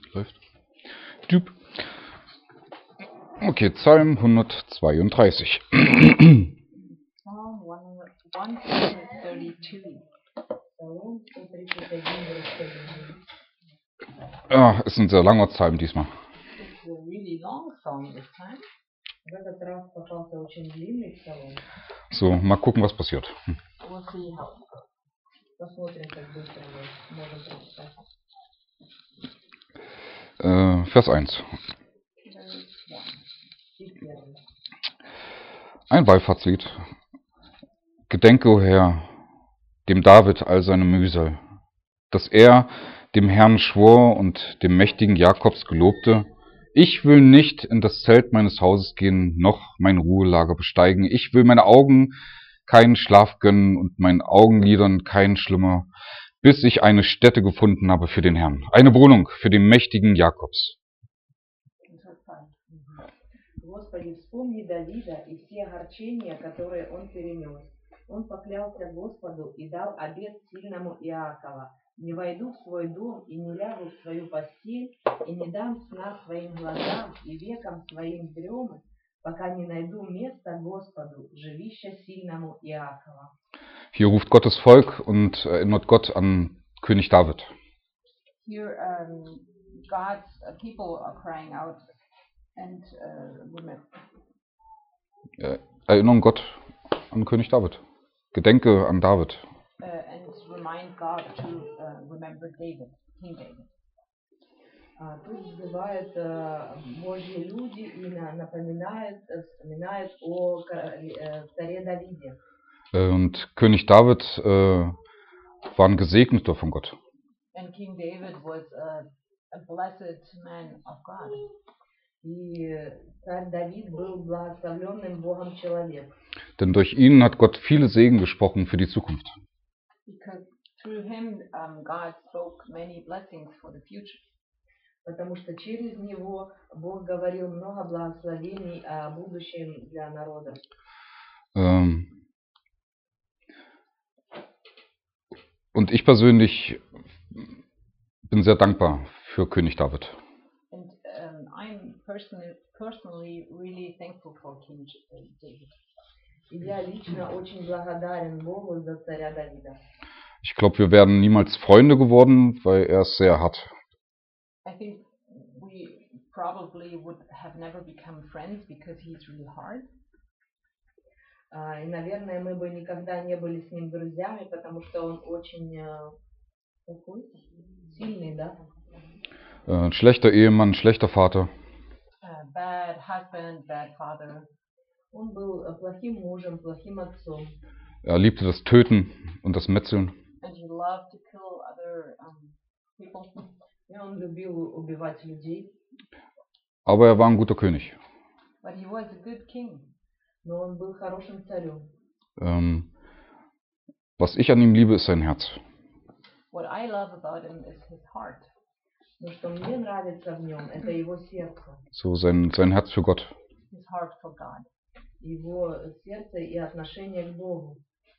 Läuft. Typ. Okay, Psalm 132. Psalm 132. Ja, ist ein sehr langer Psalm diesmal. It's a really long psalm this time. В этот раз попался очень длинный псалом. So, mal gucken, was passiert. We'll see how it goes. Посмотрим, как быстро мы можем прочитать. Vers 1. Verse 1. И первый. Ein Wallfahrtslied. Gedenke, o Herr, dem David all seine Mühsal, dass er dem Herrn schwor und dem mächtigen Jakobs gelobte: Ich will nicht in das Zelt meines Hauses gehen, noch mein Ruhelager besteigen. Ich will meine Augen keinen Schlaf gönnen und meinen Augenlidern keinen Schlummer, bis ich eine Stätte gefunden habe für den Herrn, eine Wohnung für den mächtigen Jakobs. Господи, вспомни Давида и все огорчения, которые он перенес. Он поклялся Господу и дал обет сильному Иакова: не войду в свой дом и не лягу в свою постель, и не дам сна своим глазам и векам своим дремы, пока не найду место Господу, жилище сильному Иакова. Hier ruft Gottes Volk und erinnert Gott an König David. Here, God's people are crying out and Erinnern Gott an König David. Gedenke an David. and remind God to remember David, King David. Тут взывают Божьи люди и напоминают, вспоминают о царе Давиде. Und König David war ein Gesegneter von Gott. And King David was a blessed man of God. И царь Давид был благословленным Богом человек. Denn durch ihn hat Gott viele Segen gesprochen für die Zukunft. Because through him, God spoke many blessings for the future. Потому что через него Бог говорил много благословений о будущем для народа. Und ich persönlich bin sehr dankbar für König David. And I'm personally really thankful for King David. И я лично очень благодарен Богу за царя Давида. Ich glaube, wir wären niemals Freunde geworden, weil er ist sehr hart. I think we probably would have never become friends because he's really hard. И, наверное, мы бы никогда не были с ним друзьями, потому что он очень такой сильный, да? Ein schlechter Ehemann, schlechter Vater. Bad husband, bad father. Он был плохим мужем, плохим отцом. Er liebte das Töten und das Metzeln. And he loved to kill other people. И он любил убивать людей. Aber er war ein guter König. But he was a good king. Но он был хорошим царем. Was ich an ihm liebe, ist sein Herz. What I love about him is his heart. Но что мне нравится в нем, это его сердце. So sein Herz für Gott. His heart for God. Его сердце и отношение к Богу.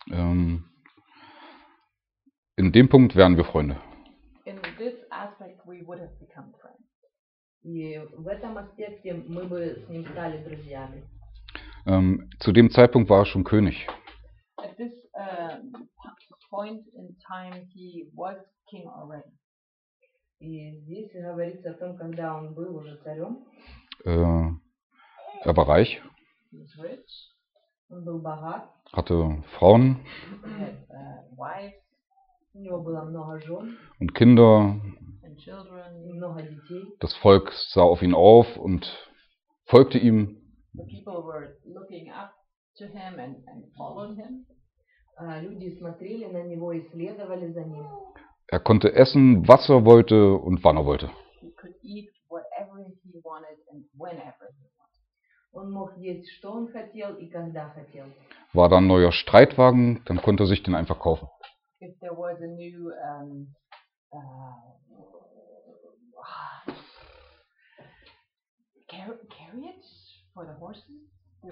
In dem Punkt wären wir Freunde. In this aspect, we would have become friends. И в этом аспекте мы бы с ним стали друзьями. Zu dem Zeitpunkt war er schon König. At this point in time, he was king already. И здесь говорится о том, когда он был уже царем. Er war reich. He was rich. Он был богат. Hatte Frauen. He had wives. У него было много жен. Und Kinder. And children. И много детей. Das Volk sah auf ihn auf und folgte ihm. The people were looking up to him and followed him. Люди смотрели на него и следовали за ним. Er konnte essen, was er wollte und wann er wollte. He could eat whatever he wanted and whenever he wanted. Он мог есть, что он хотел и когда хотел. War da ein neuer Streitwagen, dann konnte er sich den einfach kaufen. If there was a new carriage for the horses,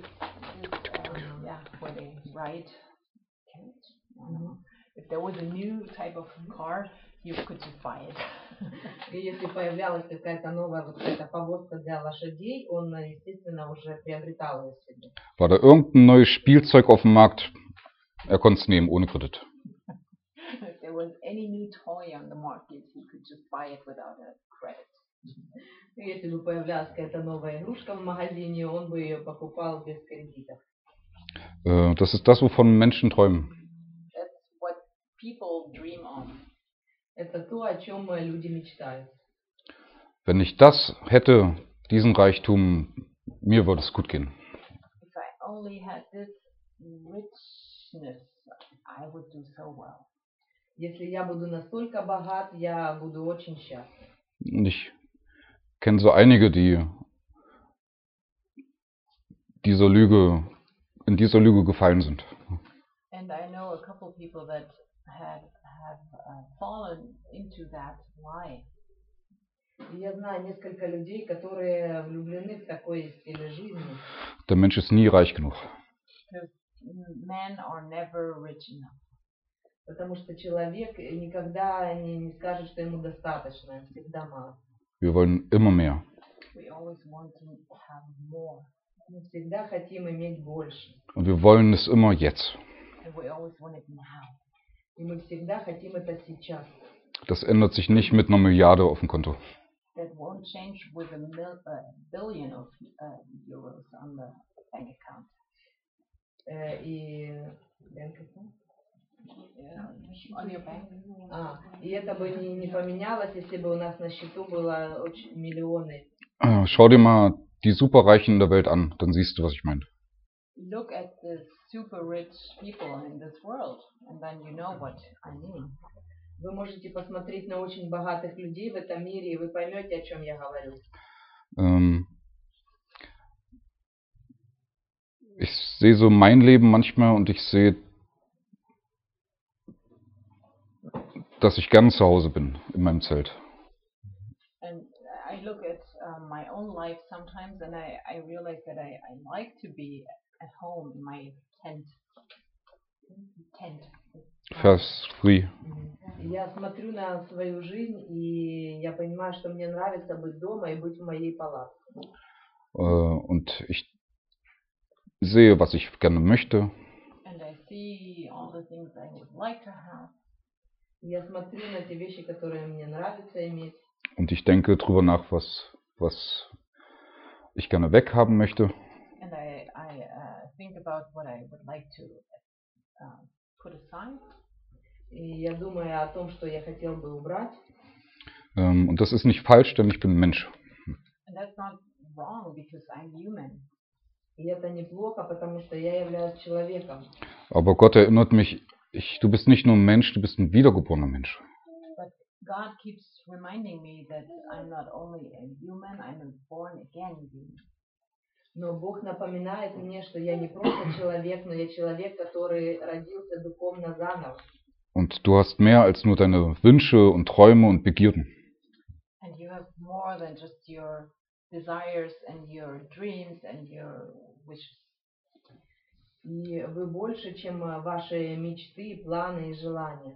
where they ride carriage. I don't know. If there was a new type of car, you could just buy it. И если появлялась какая-то новая вот эта повозка для лошадей, он, естественно, уже приобретал ее себе. War da irgendein neues Spielzeug auf dem Markt, er konnte es nehmen ohne Kredit. If there was any new toy on the market, he could just buy it without a credit. И если бы появлялась какая-то новая игрушка в магазине, он бы ее покупал без кредитов. Das ist das, wovon Menschen träumen. That's what people dream of. Это то, о чем люди мечтают. Wenn ich das hätte, diesen Reichtum, mir würde es gut gehen. If I only had this richness, I would do so well. Если я буду настолько богат, я буду очень счастлив. Und ich kenne so einige, die in dieser Lüge gefallen sind. And I know a couple people that have fallen into that lie. И я знаю несколько людей, которые влюблены в такой стиль жизни. Der Mensch ist nie reich genug. Because men are never rich enough. Потому что человек никогда не скажет, что ему достаточно, всегда мало. Wir wollen immer mehr. We always want to have more. Мы всегда хотим иметь больше. Und wir wollen es immer jetzt. And we always want it now. И мы всегда хотим это сейчас. Das ändert sich nicht mit einer Milliarde auf dem Konto. That won't change with a billion of euros on the bank account. И On your bank. И это бы не поменялось, если бы у нас на счету было очень миллионы. Schau dir mal die Superreichen der Welt an, dann siehst du, was ich meine. Look at the super rich people in this world, and then you know what I mean. Вы можете посмотреть на очень богатых людей в этом мире, и вы поймете, о чем я говорю. Ich sehe so mein Leben manchmal und ich sehe, dass ich gern zu Hause bin in meinem Zelt. And I look at my own life sometimes, and I realize that I like to be at home in my tent. Vers free. Я смотрю на свою жизнь, и я понимаю, что мне нравится быть дома и быть в моей палатке. Und ich sehe, was ich gerne möchte. And I see all the things I would like to have. Я смотрю на те вещи, которые мне нравится иметь. Und ich denke drüber nach, was ich gerne weghaben möchte. And I think about what I would like to put aside. И я думаю о том, что я хотел бы убрать. Und das ist nicht falsch, denn ich bin ein Mensch. And that's not wrong because I'm human. И это неплохо, потому что я являюсь человеком. Aber Gott erinnert mich, du bist nicht nur ein Mensch, du bist ein wiedergeborener Mensch. But God keeps reminding me that I'm not only a human, I'm a born again human. Но Бог напоминает мне, что я не просто человек, но я человек, который родился духовно заново. Und du hast mehr als nur deine Wünsche und Träume und Begierden. And you have more than just your desires and your dreams and your wishes. И вы больше, чем ваши мечты, планы и желания.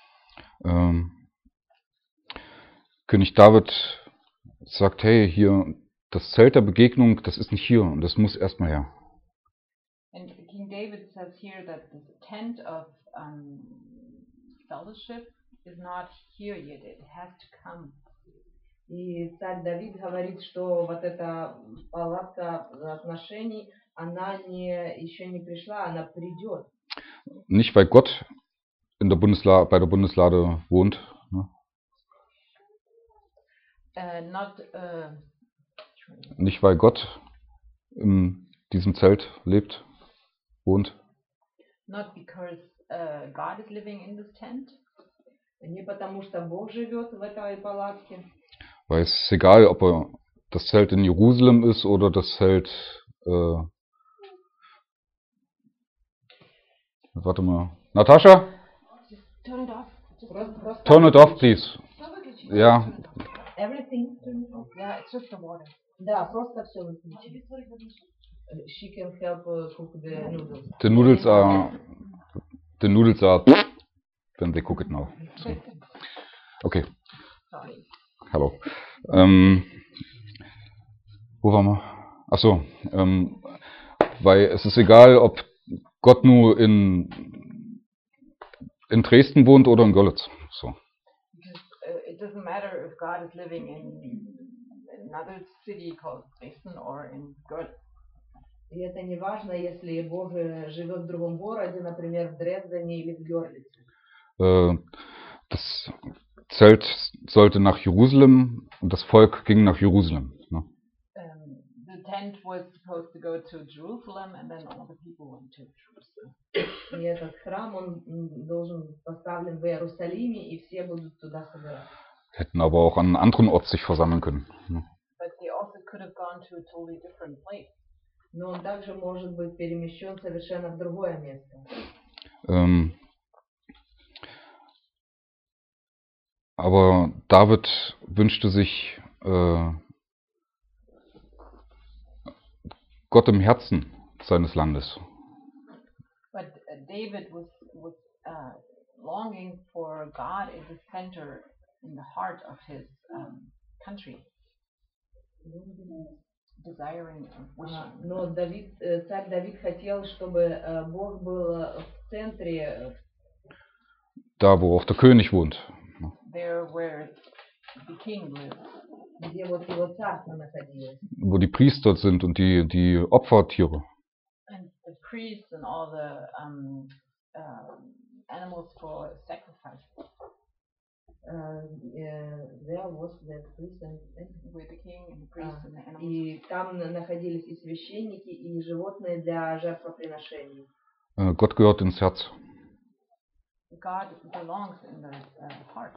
König David sagt, hey, hier, das Zelt der Begegnung, das ist nicht hier und das muss erstmal her. And King David says here that the tent of fellowship is not here yet, it has to come. И царь Давид говорит, что вот эта палатка отношений, она еще не пришла, она придет. Nicht, weil Gott bei der Bundeslade wohnt. Ne? Nicht, weil Gott in diesem Zelt lebt, wohnt. Not because God is living in this tent. Не потому что Бог живет в этой палатке. Weil es ist egal, ob das Zelt in Jerusalem ist oder das Zelt. Warte mal. Natascha? Turn it off. Turn it off, please. Ja. Everything turn it off. Yeah, it's just the water. Да, просто все выключи. She can help cook the noodles. The noodles are then they cook it now. So. Okay. Sorry. Hallo. Wo waren wir? Ach so, weil es ist egal, ob Gott nur in Dresden wohnt oder in Görlitz. So. Because it doesn't matter if God is living in another city called Dresden or in Görlitz. И это не важно, если Бог живет в другом городе, например, в Дрездене или в Гёрлице. Das Zelt sollte nach Jerusalem und das Volk ging nach Jerusalem. Ne? The tent was supposed to go to Jerusalem, and then all the people went to Jerusalem. И этот храм, он должен поставлен в Иерусалиме, и все будут туда собираться. Hätten aber auch an einem anderen Ort sich versammeln können. Ne? But they also could have gone to a totally different place. Но он также может быть перемещен совершенно в другое место. Aber David wünschte sich Gott im Herzen seines Landes. But David was longing for God in the center, in the heart of his country. Desiring and wishing. Но царь Давид хотел, чтобы Бог был в центре. Da, wo auch der König wohnt. There where the king lives. Где вот его царство находилось. Wo die Priester sind und die Opfertiere. And the priests and all the animals for sacrifice. There was the priest and with the king and the priest and the animals. И там находились и священники, и животные для жертвоприношений. Gott gehört ins Herz. God belongs in the heart.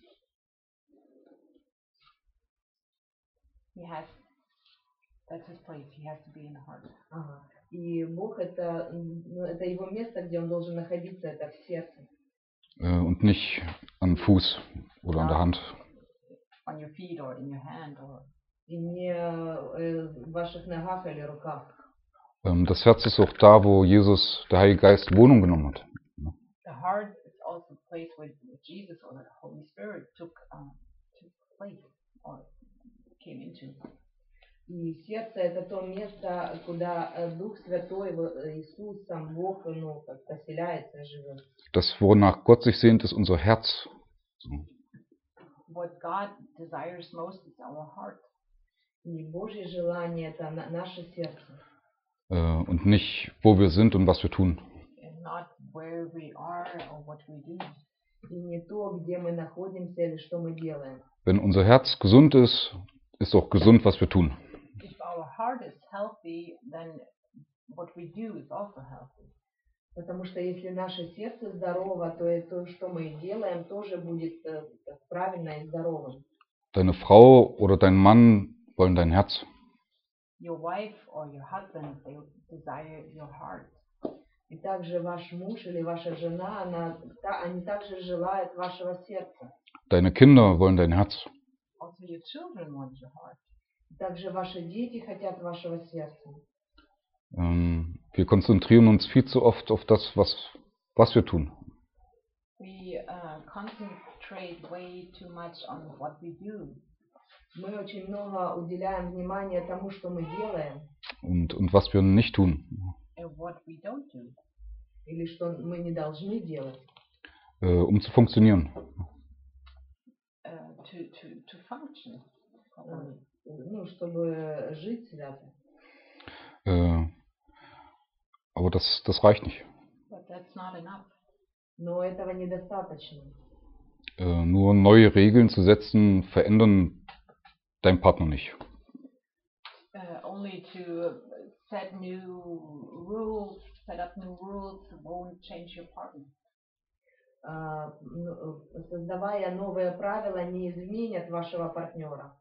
That's his place. He has to be in the heart. И Бог это его место, где он должен находиться, это в сердце. Und nicht am Fuß oder an der Hand. On your feet or in your hand or. И не в ваших ногах или руках. Das Herz ist auch da, wo Jesus, der Heilige Geist, Wohnung genommen hat. The heart is also the place where Jesus or the Holy Spirit took place or came into. И сердце это то место, куда Дух Святой, Иисус, сам Бог, поселяется, живет. Das, wonach Gott sich sehnt, ist unser Herz. What God desires most is our heart. И Божье желание это наше сердце. Und nicht, wo wir sind und was wir tun. And not where we are or what we do. И не то, где мы находимся или что мы делаем. Wenn unser Herz gesund ist, ist auch gesund, was wir tun. If our heart is healthy, then what we do is also healthy. Потому что если наше сердце здорово, то и то, что мы делаем, тоже будет правильно и здоровым. Deine Frau oder dein Mann wollen dein Herz. Your wife or your husband, they desire your heart. И также ваш муж или ваша жена, они также желают вашего сердца. Deine Kinder wollen dein Herz. Also your children want your heart. Также ваши дети хотят вашего сердца. Wir konzentrieren uns viel zu oft auf das, was wir tun. We concentrate way too much on what we do. Мы очень много уделяем внимания тому, что мы делаем. Und was wir nicht tun. And what we don't do. Или что мы не должны делать. Um zu funktionieren. To function. Ну, чтобы жить свято. Aber das reicht nicht. But that's not enough. Но этого недостаточно. Nur neue Regeln zu setzen, verändern deinen Partner nicht. Only to set up new rules won't change your partner. Создавая новые правила, не изменят вашего партнера.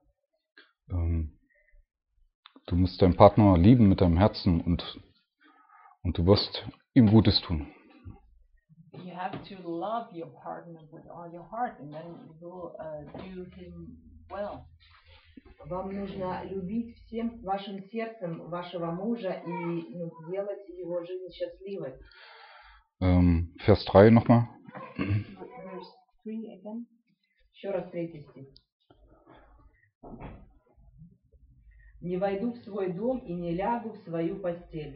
Du musst deinen Partner lieben mit deinem Herzen und du wirst ihm Gutes tun. You have to love your partner with all your heart, and then you will do him well. Вам нужно любить всем вашим сердцем вашего мужа и сделать его жизнь счастливой. Vers 3 nochmal. Verse 3 again. Еще раз 3 стих. «Не войду в свой дом и не лягу в свою постель».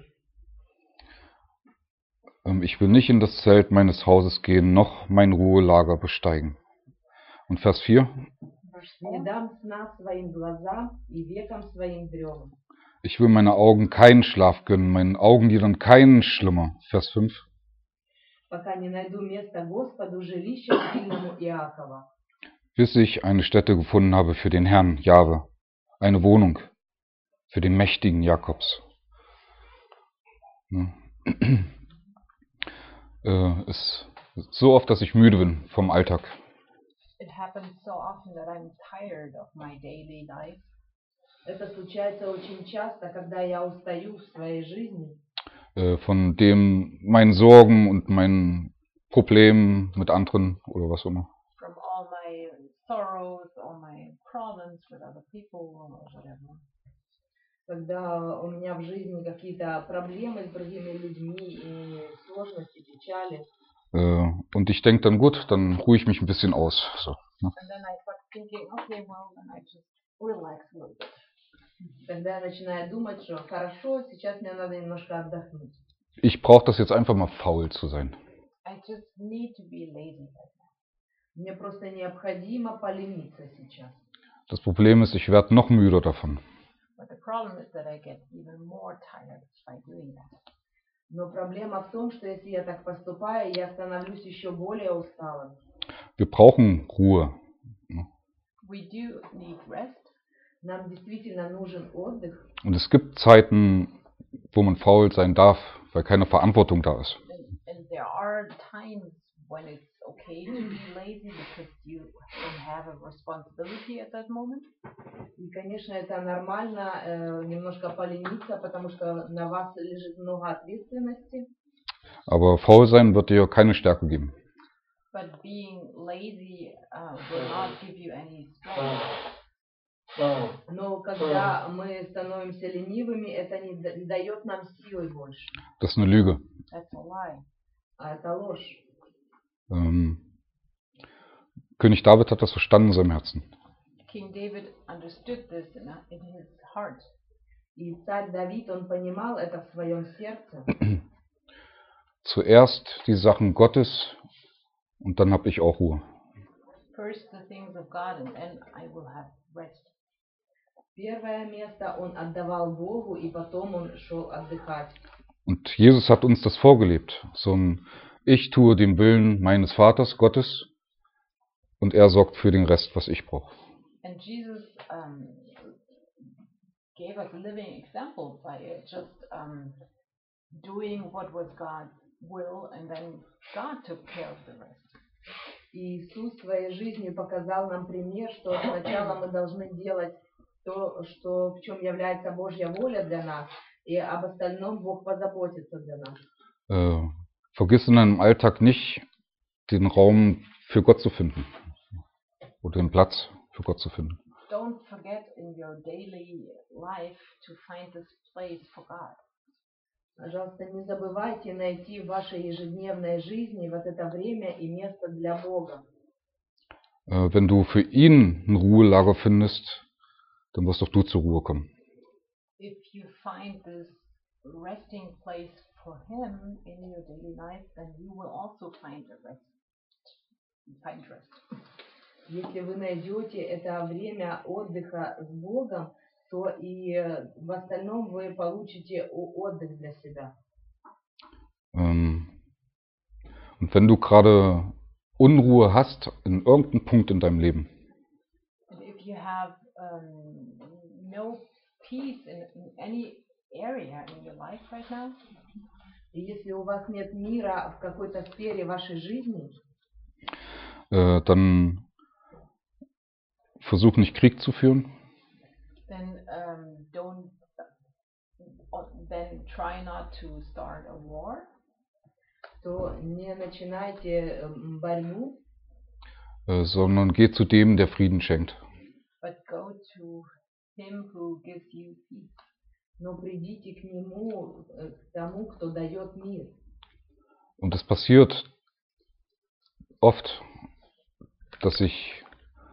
Ich will nicht in das Zelt meines Hauses gehen, noch mein Ruhelager besteigen. Und Vers 4. «Не дам сна своим глазам и векам своим дремам». Ich will meinen Augen keinen Schlaf gönnen, meinen Augenlidern keinen Schlummer. Vers 5. «Пока не найду место Господу, жилище сильному Иакова». Bis ich eine Stätte gefunden habe für den Herrn, Jahwe, eine Wohnung für den mächtigen Jakobs. Ist so oft, dass ich müde bin vom Alltag. It happens so often that I'm tired of my daily life. Это случается очень часто, когда я устаю в своей жизни. Von dem meinen Sorgen und meinen Problemen mit anderen oder was auch immer. From all my sorrows, all my problems with other people or whatever. Когда у меня в жизни какие-то проблемы с другими людьми и сложности, печали. Und ich denke dann, gut, dann ruhe ich mich ein bisschen aus. So, ne? And then I start thinking, okay, well, then I just relax a little bit. Тогда я начинаю думать, что хорошо, сейчас мне надо немножко отдохнуть. Ich brauche das jetzt einfach mal faul zu sein. I just need to be lazy right now. Мне просто необходимо полениться сейчас. Das Problem ist, ich werde noch müder davon. But the problem is that I get even more tired by doing that. Но проблема в том, что если я так поступаю, я становлюсь еще более усталым. Wir brauchen Ruhe. We do need rest. Нам действительно нужен отдых. Und es gibt Zeiten, wo man faul sein darf, weil keine Verantwortung da ist. And there are times when it's okay to be lazy because you don't have a responsibility at that moment. И, конечно, это нормально немножко полениться, потому что на вас лежит много ответственности. Aber faul sein wird dir keine Stärke geben. But being lazy will not give you any strength. Но когда мы становимся ленивыми, это не дает нам силы больше. Das ist eine Lüge. That's a lie. А это ложь. König David hat das verstanden in seinem Herzen. King David understood this in his heart. И царь Давид, он понимал это в своем сердце. Zuerst die Sachen Gottes und dann habe ich auch Ruhe. First the things of God and then I will have rest. Первое место он отдавал Богу, и потом он шел отдыхать. Und Jesus hat uns das vorgelebt. So ein Ich tue den Willen meines Vaters, Gottes, und er sorgt für den Rest, was ich brauche. And Jesus gave us a living example by just doing what was God's will, and then God took care of the rest. И Иисус своей жизнью показал нам пример, что сначала мы должны делать то, что, в чем является Божья воля для нас, и об остальном Бог позаботится для нас. Vergiss in deinem Alltag nicht, den Raum für Gott zu finden. Oder den Platz für Gott zu finden. Don't forget in your daily life to find this place for God. Пожалуйста, не забывайте найти в вашей ежедневной жизни вот это время и место для Бога. Wenn du für ihn ein Ruhelager findest, dann wirst auch du zur Ruhe kommen. If you find this resting place for Him in your daily life, then you will also find rest. Если вы найдете это время отдыха с Богом, то и в остальном вы получите отдых для себя. Und wenn du gerade Unruhe hast in irgendeinem Punkt in deinem Leben, And if you have no peace in any area in your life right now, и если у вас нет мира в какой-то сфере вашей жизни, dann versuch nicht Krieg zu führen. Then try not to start a war. То не начинайте борьбу, sondern geh zu dem, der Frieden schenkt. But go to him who gives you peace. Но придите к нему, к тому, кто дает мир. Und es passiert oft, dass ich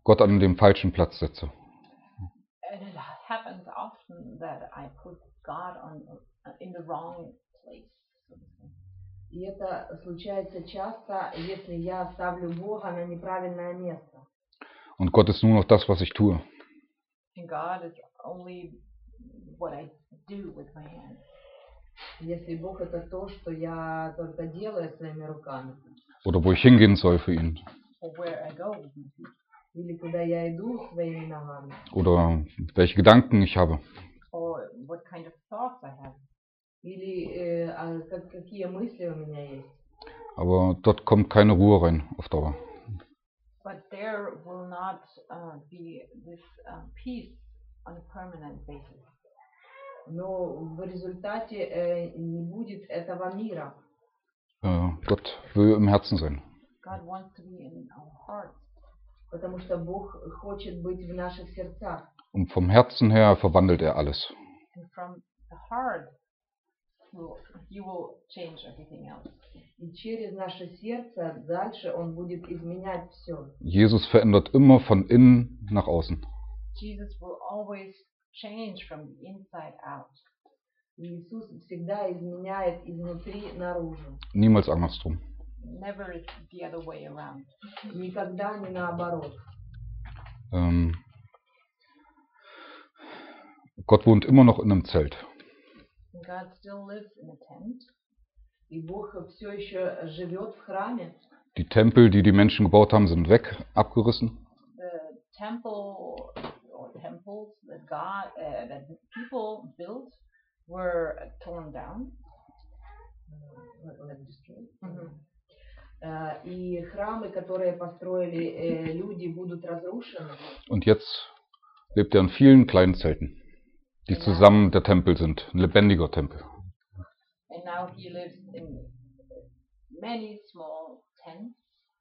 Gott an den falschen Platz setze. And it happens often that I put God in the wrong place. So to say. И это случается часто, если я ставлю Бога на неправильное место. Und Gott ist nur noch das, was ich tue. And God is only what I do with my hands. Если Бог это то, что я только делаю своими руками, Oder wo ich hingehen soll für ihn. Or where I go with my feet. или куда я иду своими ногами, Oder welche Gedanken ich habe. Or what kind of thoughts I have. или какие мысли у меня есть. Aber dort kommt keine Ruhe rein auf Dauer. But there will not be this peace on a permanent basis. Но в результате не будет этого мира. Gott will im Herzen sein. God wants to be in our hearts. Потому что Бог хочет быть в наших сердцах. Und vom Herzen her verwandelt er alles. And from the heart, He will change everything else. И через наше сердце дальше Он будет изменять все. Jesus verändert immer von innen nach außen. Jesus will always change from the inside out. И Иисус всегда изменяет изнутри наружу. Niemals andersrum. Never the other way around. Никогда не наоборот. Gott wohnt immer noch in einem Zelt. And God still lives in a tent. И Бог все еще живет в храме. Die Tempel, die die Menschen gebaut haben, sind weg, abgerissen. The temple or temples that people built were torn down. И храмы, которые построили люди, будут разрушены. Und jetzt lebt er in vielen kleinen Zelten, die zusammen der Tempel sind. Ein lebendiger Tempel. And now he lives in many small tents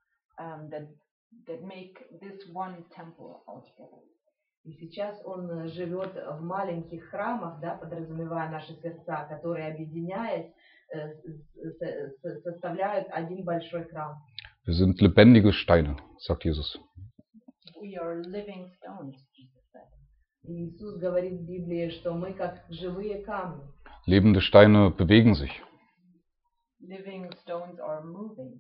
that make this one temple altogether. И сейчас он живет в маленьких храмах, да, подразумевая наши сердца, которые, объединяясь, составляют один большой храм. Wir sind lebendige Steine, sagt Jesus. We are living stones, Jesus said. И Иисус говорит в Библии, что мы как живые камни. Lebende Steine bewegen sich. Living stones are moving.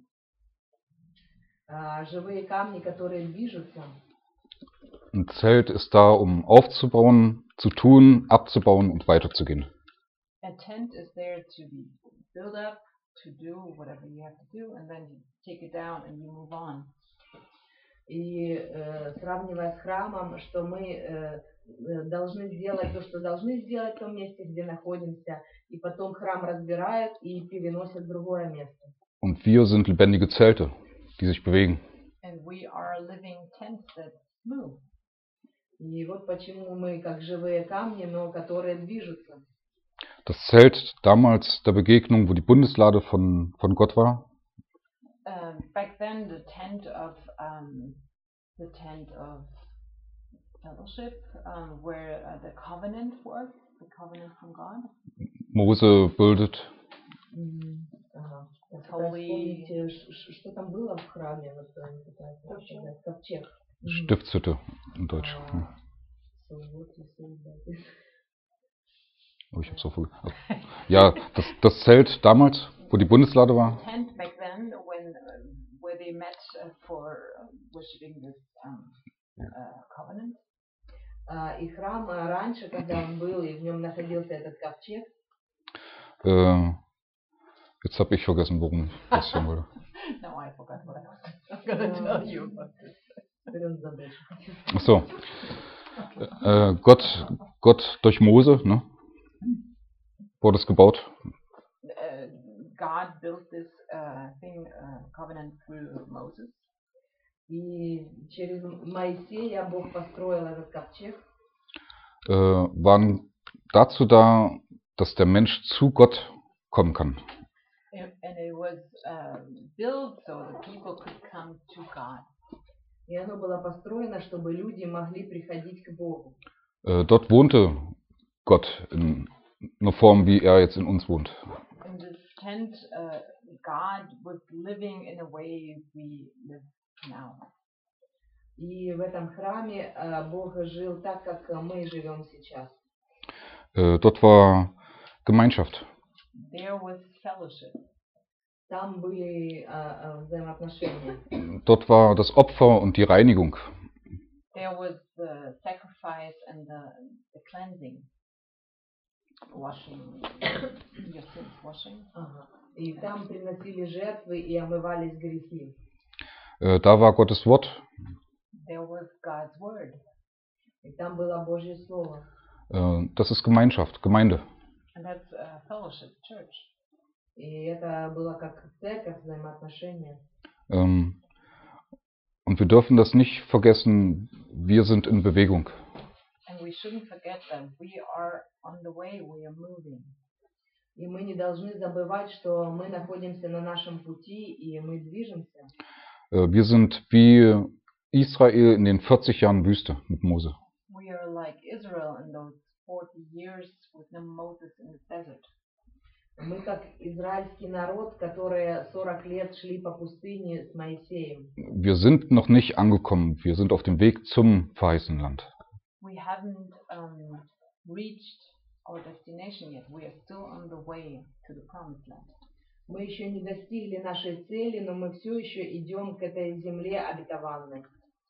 Живые камни, которые движутся. Ein Zelt ist da, um aufzubauen, zu tun, abzubauen und weiterzugehen. A tent is there to be built up, to do whatever you have to do, and then you take it down and you move on. И сравнивая с храмом, что мы должны сделать то, что должны сделать в том месте, где находимся, и потом храм разбирают и переносят в другое место. Und wir sind lebendige Zelte, die sich bewegen. And we are living tents that move. И вот почему мы как живые камни, но которые движутся. Das Zelt damals der Begegnung, wo die Bundeslade von Gott war, Back then, the tent of fellowship, where the covenant was, the covenant from God. Mose bildet. Ага. Holy. Вспомните, что там было в храме? Вот, ковчег. Stiftshütte in Deutsch. Oh, ich hab's so früh. Ja, das Zelt damals, wo die Bundeslade war. Tent back then, where they met for worshiping this covenant. И храм раньше, когда он был, и в нем находился этот ковчег. Jetzt habe ich vergessen, worum das hier wurde. No, I forgot what I was going to tell you about this. Ach so. Gott durch Mose, ne? Wurde es gebaut. God built this covenant through Moses. И через Моисея Бог построил этот ковчег. Waren dazu da, dass der Mensch zu Gott kommen kann. And it was built so that people could come to God. И оно было построено, чтобы люди могли приходить к Богу. Dort wohnte Gott in einer Form, wie er jetzt in uns wohnt. In this tent, God was living in a way we live now. И в этом храме Бог жил так, как мы живем сейчас. Dort war Gemeinschaft. There was fellowship. Там были взаимоотношения. Dort war das Opfer und die Reinigung. There was the sacrifice and the cleansing, washing, your sins washing. Ага. И там приносили жертвы и омывались грехи. Da war Gottes Wort. There was God's word. И там было Божье Слово. Das ist Gemeinschaft, Gemeinde. And that's fellowship, church. И это было как церковь, взаимоотношения. Und wir dürfen das nicht vergessen, wir sind in Bewegung. And we shouldn't forget that we are on the way, we are moving. И мы не должны забывать, что мы находимся на нашем пути, и мы движемся. Wir sind wie Israel in den 40 Jahren Wüste mit Mose. We are like Israel in those 40 years with Moses in the desert. Мы как израильский народ, которые 40 лет шли по пустыне с Моисеем. Wir sind noch nicht angekommen, wir sind auf dem Weg zum verheißenen Land. We haven't reached our destination yet. We are still on the way to the promised land. Мы еще не достигли нашей цели, но мы все еще идем к этой земле обетованной.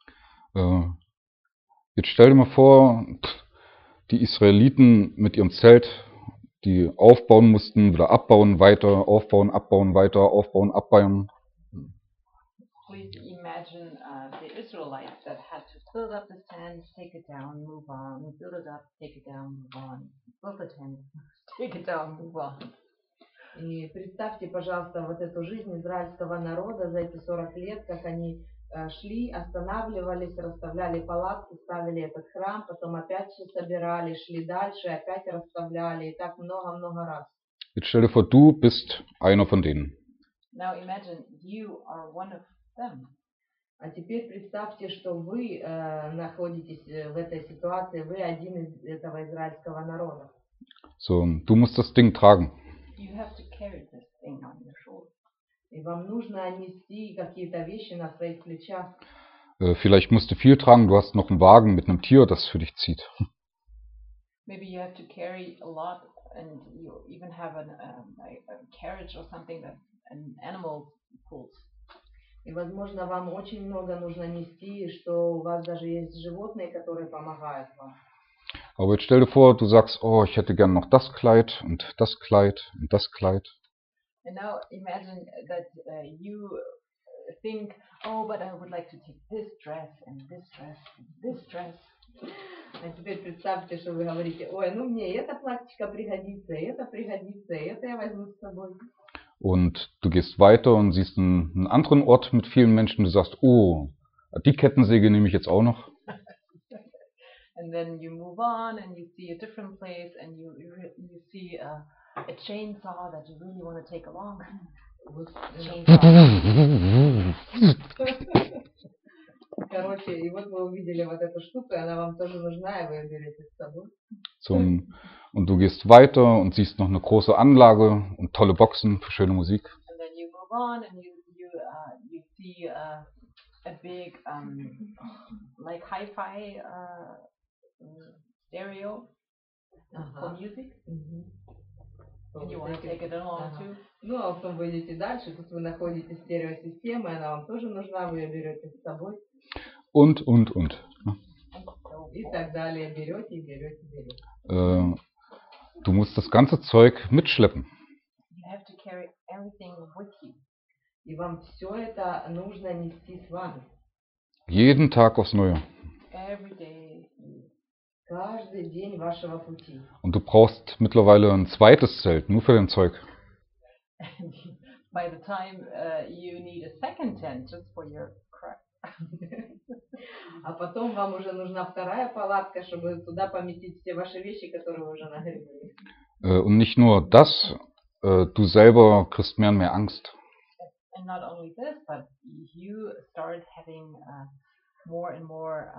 Jetzt stell dir mal vor, die Israeliten mit ihrem Zelt, die aufbauen mussten, wieder abbauen, weiter, aufbauen, abbauen, weiter, aufbauen, abbauen. Please imagine the Israelites that had to build up the tent, take it down, move on, build it up, take it down, move on, build the tent, take it down, move on. И представьте, пожалуйста, вот эту жизнь израильского народа за эти 40 лет, как они шли, останавливались, расставляли палатки, ставили этот храм, потом опять все собирали, шли дальше, опять расставляли, и так много-много раз. Jetzt stell dir vor, du bist einer von denen. Now imagine you are one of them. А теперь представьте, что вы находитесь в этой ситуации, вы один из этого израильского народа. So, du musst das Ding tragen. You have to carry this thing on your shoulders. И вам нужно нести какие-то вещи на своих плечах. Vielleicht musst du viel tragen, du hast noch einen Wagen mit einem Tier, das für dich zieht. Maybe you have to carry a lot, and you even have a carriage or something that an animal pulls. И, возможно, вам очень много нужно нести, что у вас даже есть животные, которые помогают вам. Aber jetzt stell dir vor, du sagst, oh, ich hätte gern noch das Kleid und das Kleid und das Kleid. And now imagine that you think, oh, but I would like to take this dress and this dress and this dress. А теперь представьте, что вы говорите, ой, ну мне это платьишко пригодится, и это я возьму с собой. Und du gehst weiter und siehst einen anderen Ort mit vielen Menschen. Du sagst, oh, die Kettensäge nehme ich jetzt auch noch. And then you move on and you see a different place and you see a chainsaw that you really want to take along. Короче, и вот вы увидели вот эту штуку, и она вам тоже нужна, и вы ее берете с собой. Und du gehst weiter und siehst noch eine große Anlage und tolle Boxen für schöne Musik. And then you move on and you see a big like hi-fi stereo for music. And you want to take it along too. Ну, а потом вы идете дальше, тут вы находите стереосистему, и она вам тоже нужна, вы ее берете с собой. Und. И так далее, берете. Du musst das ganze Zeug mitschleppen. You have to carry everything with you. И вам все это нужно нести с вами. Jeden Tag aufs Neue. Every day. Каждый день вашего пути. Und du brauchst mittlerweile ein zweites Zelt, nur für dein Zeug. By the time you need a second tent just for your crap. А потом вам уже нужна вторая палатка, чтобы туда поместить все ваши вещи, которые вы уже нагребли. Und nicht nur das, du selber kriegst mehr und mehr Angst. And not only this, but you start having more and more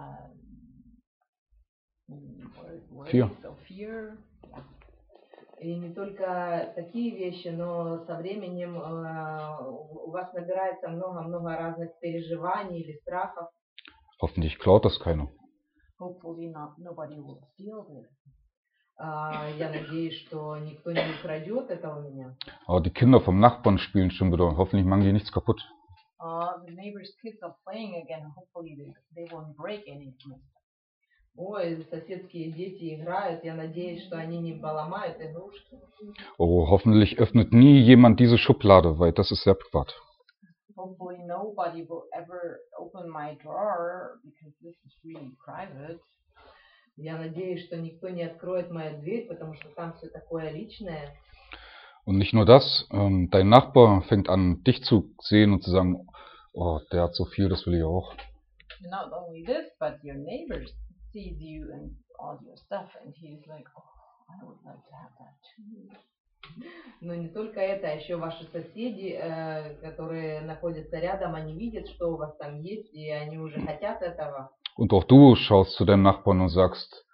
Fear. Fear. И не только такие вещи, но со временем у вас набирается много-много разных переживаний или страхов. Hoffentlich klaut das keiner. Hopefully nobody will steal this. Я надеюсь, что никто не украдет это у меня. Aber die Kinder vom Nachbarn spielen schon wieder. Hoffentlich machen die nichts kaputt. The neighbor's kids are playing again. Hopefully they won't break anything. Ой, соседские дети играют. Я надеюсь, что они не поломают игрушки. Oh, hoffentlich öffnet nie jemand diese Schublade, weil das ist sehr privat. Hopefully nobody will ever open my drawer because this is really private. Я надеюсь, что никто не откроет мою дверь, потому что там все такое личное. Und nicht nur das, dein Nachbar fängt an, dich zu sehen und zu sagen, oh, der hat so viel, das will ich auch. Not only this, but your neighbor sees you and all your stuff, and he's like, oh, I would like to have that too. Но не только это, а еще ваши соседи, которые находятся рядом, они видят, что у вас там есть, и они уже хотят этого. Und auch du schaust zu deinem Nachbarn und sagst,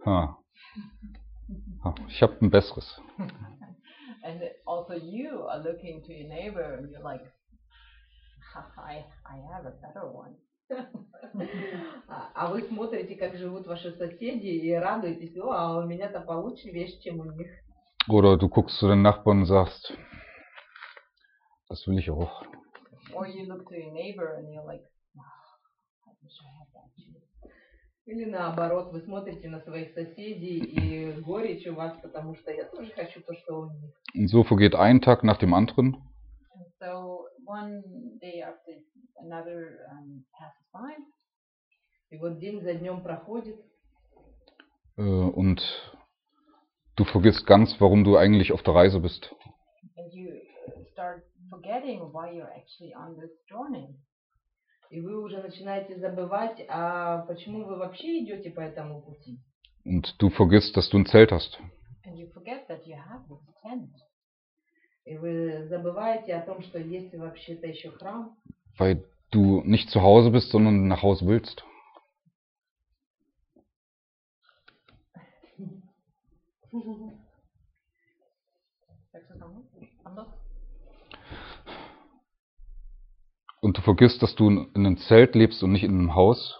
ich habe ein besseres. And also you are looking to your neighbor and you're like, I have a better one. А вы смотрите, как живут ваши соседи, и радуетесь, а у меня-то получше вещь, чем у них. Oder du guckst zu deinem Nachbarn und sagst, das will ich auch. Or you look to your neighbor and you're like, I wish I had that too. Или наоборот, вы смотрите на своих соседей, и горечь у вас, потому что я тоже хочу то, что у них. Und so vergeht ein Tag nach dem anderen. And so one day after another passes by. И вот день за днем проходит. Und du vergisst ganz, warum du eigentlich auf der Reise bist. And you start forgetting why you're actually on this journey. И вы уже начинаете забывать, а почему вы вообще идете по этому пути. Und du vergisst, dass du ein Zelt hast. And you forget that you have this tent. И вы забываете о том, что есть вообще-то еще храм. Weil du nicht zu Hause bist, sondern nach Hause willst. Und du vergisst, dass du in einem Zelt lebst und nicht in einem Haus.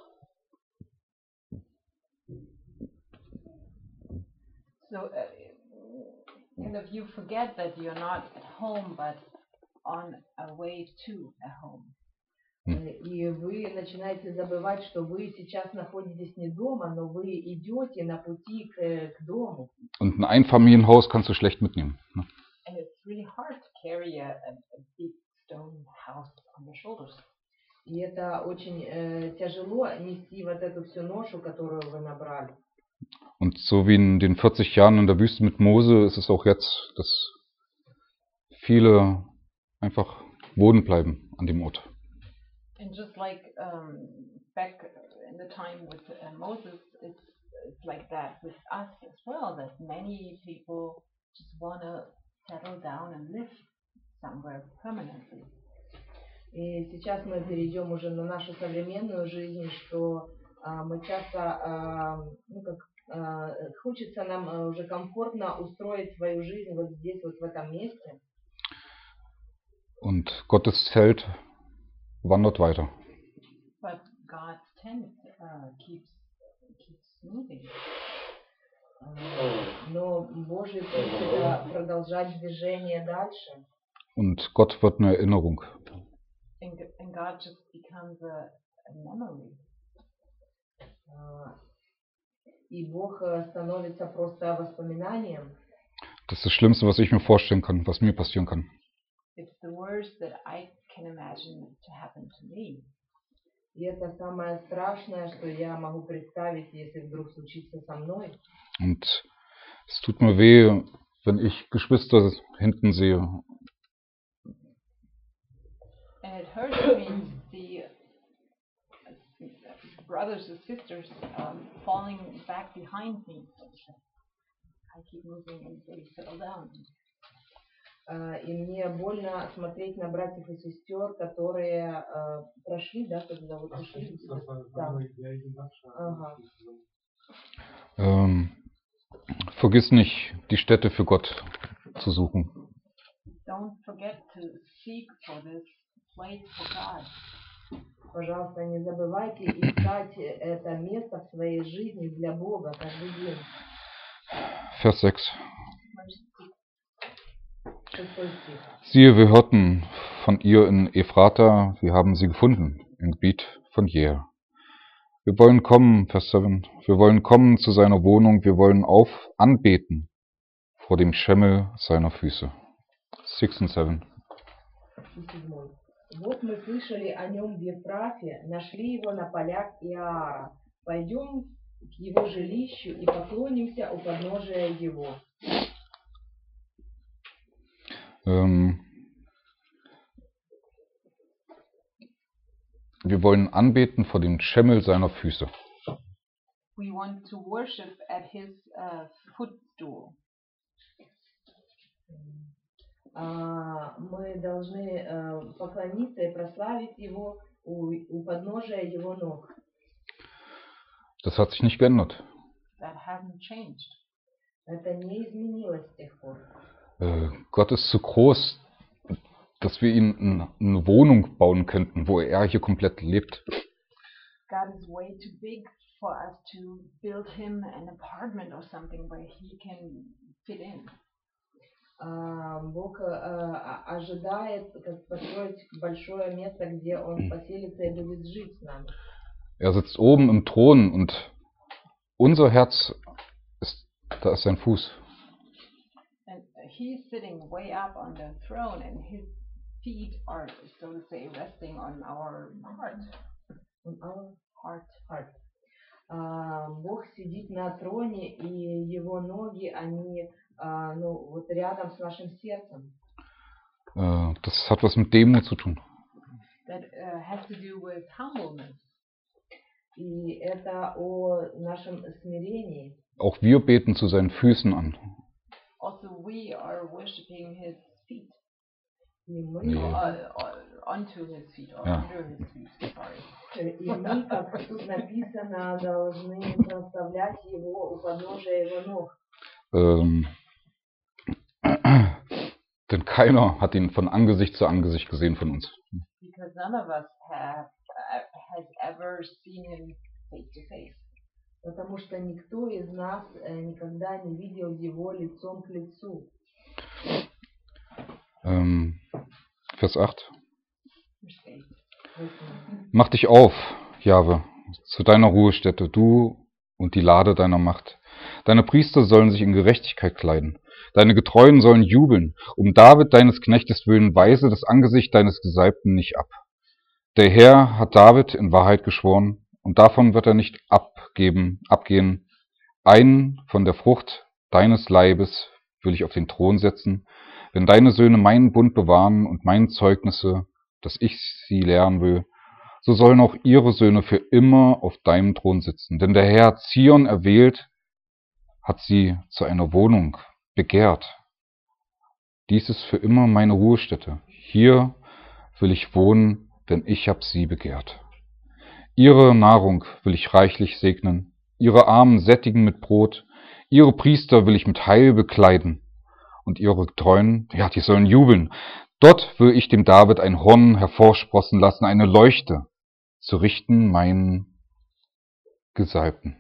So, kind of you forget that you're not at home, but on a way to a home. И вы начинаете забывать, что вы сейчас находитесь не дома, но вы идете на пути к дому. Und ein Einfamilienhaus kannst du schlecht mitnehmen. Ne? And it's really hard to carry a big stone house on your shoulders. И это очень тяжело нести вот эту всю ношу, которую вы набрали. Und so wie in den 40 Jahren in der Wüste mit Mose ist es auch jetzt, dass viele einfach wohnen bleiben an dem Ort. And just like back in the time with Moses, it's like that with us as well, that many people just want to settle down and live somewhere permanently. И сейчас мы перейдем уже на нашу современную жизнь, что мы часто, хочется нам уже комфортно устроить свою жизнь вот здесь, вот в этом месте. Und Gottes Zelt wandert weiter. But God's tent keeps moving. Но Божий путь это продолжать движение дальше. Und Gott wird eine Erinnerung. And God just becomes a memory. И Бог становится просто воспоминанием. Das ist das Schlimmste, was ich mir vorstellen kann, was mir passieren kann. It's the worst that I can imagine to happen to me. И это самое страшное, что я могу представить, если вдруг случится со мной. Und es tut mir weh, wenn ich Geschwister hinten sehe. And it hurts me to see brothers and sisters falling back behind me. I keep moving and they settle down. И мне больно смотреть на братьев и сестер, которые прошли, да, когда вот ушли. Да. Ага. Vergiss nicht, die Stätte für Gott zu suchen. Don't forget to seek for this place for God. Пожалуйста, не забывайте искать это место в своей жизни для Бога каждый день. Vers 6. Шестой стих. Siehe, wir hörten von ihr in Ephrata, wir haben sie gefunden, im Gebiet von Jer. Wir wollen kommen, Vers 7, wir wollen kommen zu seiner Wohnung, wir wollen anbeten vor dem Schemmel seiner Füße. 6 und 7. И седьмой. Вот мы слышали о нем в Ефрафе, нашли его на полях Иаара. Пойдем к его жилищу и поклонимся у подножия его. Wir wollen anbeten vor dem Schemmel seiner Füße. We want to worship at his footstool. Мы должны поклониться и прославить его у подножия его ног. Das hat sich nicht geändert. That hasn't changed. Это не изменилось с тех пор. Gott ist so groß, dass wir ihm eine Wohnung bauen könnten, wo er hier komplett lebt. God is way too big for us to build him an apartment or something where he can fit in. Бог ожидает построить большое место, где он поселится и будет жить с нами. Er sitzt oben im Thron und unser Herz da ist sein Fuß. And he's sitting way up on the throne and his feet are, so to say, resting on our heart. On our Heart. Бог сидит на троне, и его ноги, они вот рядом с нашим сердцем. Das hat was mit Demut zu tun. That has to do with humbleness. И это о нашем смирении. Auch wir beten zu seinen Füßen an. Also we are worshiping his feet. И мы, Onto his feet or Ja. under his feet, sorry. и мы, как тут написано, должны прославлять его у подножия его ног. Denn keiner hat ihn von Angesicht zu Angesicht gesehen von uns. Because none of us has ever seen him face to face. Потому что никто из нас никогда не видел его лицом к лицу. Vers 8. Verstehe. Mach dich auf, Jahwe, zu deiner Ruhestätte, du und die Lade deiner Macht. Deine Priester sollen sich in Gerechtigkeit kleiden. Deine Getreuen sollen jubeln. Um David, deines Knechtes willen, weise das Angesicht deines Gesalbten nicht ab. Der Herr hat David in Wahrheit geschworen, und davon wird er nicht abgehen. Einen von der Frucht deines Leibes will ich auf den Thron setzen, wenn deine Söhne meinen Bund bewahren und meine Zeugnisse, dass ich sie lehren will, so sollen auch ihre Söhne für immer auf deinem Thron sitzen. Denn der Herr hat Zion erwählt, hat sie zu einer Wohnung begehrt. Dies ist für immer meine Ruhestätte. Hier will ich wohnen, denn ich habe sie begehrt. Ihre Nahrung will ich reichlich segnen, ihre Armen sättigen mit Brot, ihre Priester will ich mit Heil bekleiden, und ihre Treuen, ja, die sollen jubeln. Dort will ich dem David ein Horn hervorsprossen lassen, eine Leuchte, zu richten meinen Gesalbten.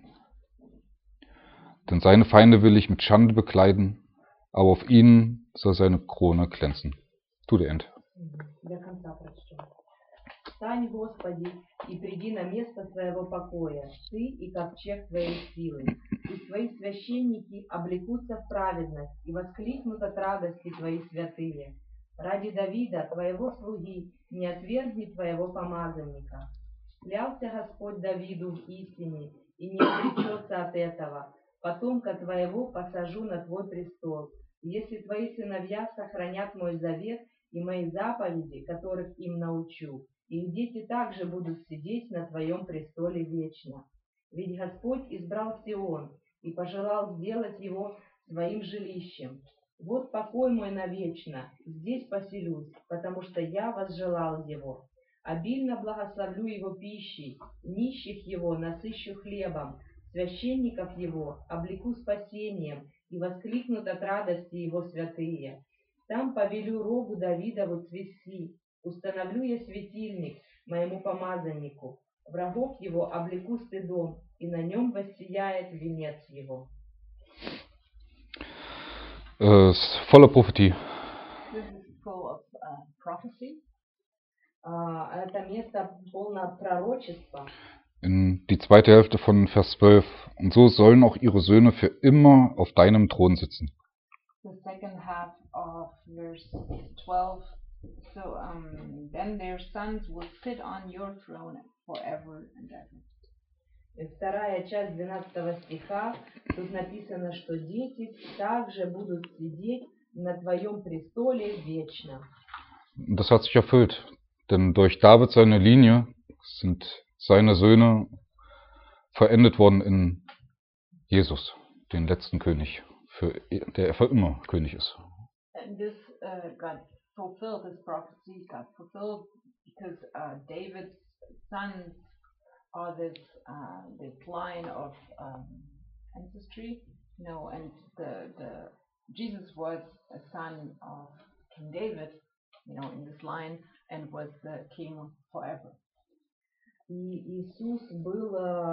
Denn seine Feinde will ich mit Schande bekleiden, aber auf ihnen soll seine Krone glänzen. To the end. До конца прочтем. Встань, Господи, и приди на место своего покоя, ты и ковчег твоей силы. И твои священники облекутся в праведность, и воскликнут от радости твои святые. Ради Давида, твоего слуги, не отвергни твоего помазанника. Клялся Господь Давиду в истине, и не отречется от этого. Потомка твоего посажу на твой престол. Если твои сыновья сохранят мой завет и мои заповеди, которых им научу, их дети также будут сидеть на твоем престоле вечно. Ведь Господь избрал Сион и пожелал сделать его своим жилищем. Вот покой мой навечно, здесь поселюсь, потому что я возжелал его. Обильно благословлю его пищей, нищих его насыщу хлебом, священников его облеку спасением, и воскликнут от радости его святые. Там повелю рогу Давидову цвести, установлю я светильник, моему помазаннику. Врагов его облеку стыдом, и на нем воссияет венец его». Ist voller Prophetie. This is full of prophecy. Это место полно пророчества. In die zweite Hälfte von Vers 12. Und so sollen auch ihre Söhne für immer auf deinem Thron sitzen. The second half of verse 12. So then their sons will sit on your throne forever and ever. И вторая часть 12 стиха, тут написано, что дети также будут сидеть на твоем престоле вечно. Und das hat sich erfüllt. Denn durch David seine Linie sind seine Söhne verendet worden in Jesus, den letzten König, der für immer König ist. And this got fulfilled, this prophecy got fulfilled because David's sons are this line of ancestry, and the Jesus was a son of King David, in this line, and was the king forever. И Иисус был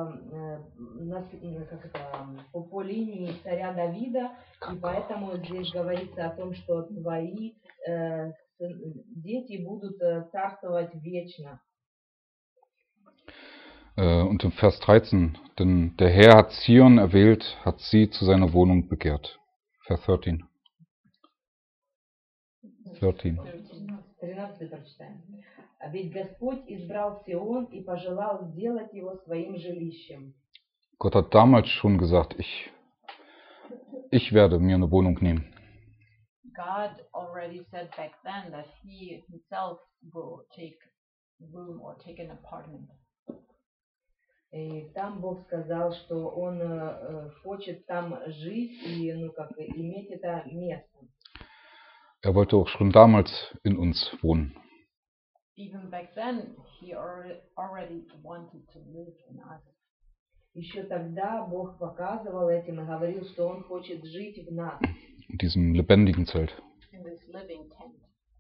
по линии царя Давида, и поэтому здесь говорится о том, что твои дети будут царствовать вечно. Und im Vers 13, denn der Herr hat Zion erwählt, hat sie zu seiner Wohnung begehrt. Vers 13. 13. 13 прочитаем. Ведь Господь избрал Сион и пожелал сделать его своим жилищем. Gott hat damals schon gesagt, ich werde mir eine Wohnung nehmen. God already said back then that he himself will take room or take an apartment. И там Бог сказал, что Он хочет там жить и, иметь это место. Er wollte auch schon damals in uns wohnen. Even back then, he already wanted to live in us. Еще тогда Бог показывал этим и говорил, что Он хочет жить в нас. In diesem lebendigen Zelt. In this living tent.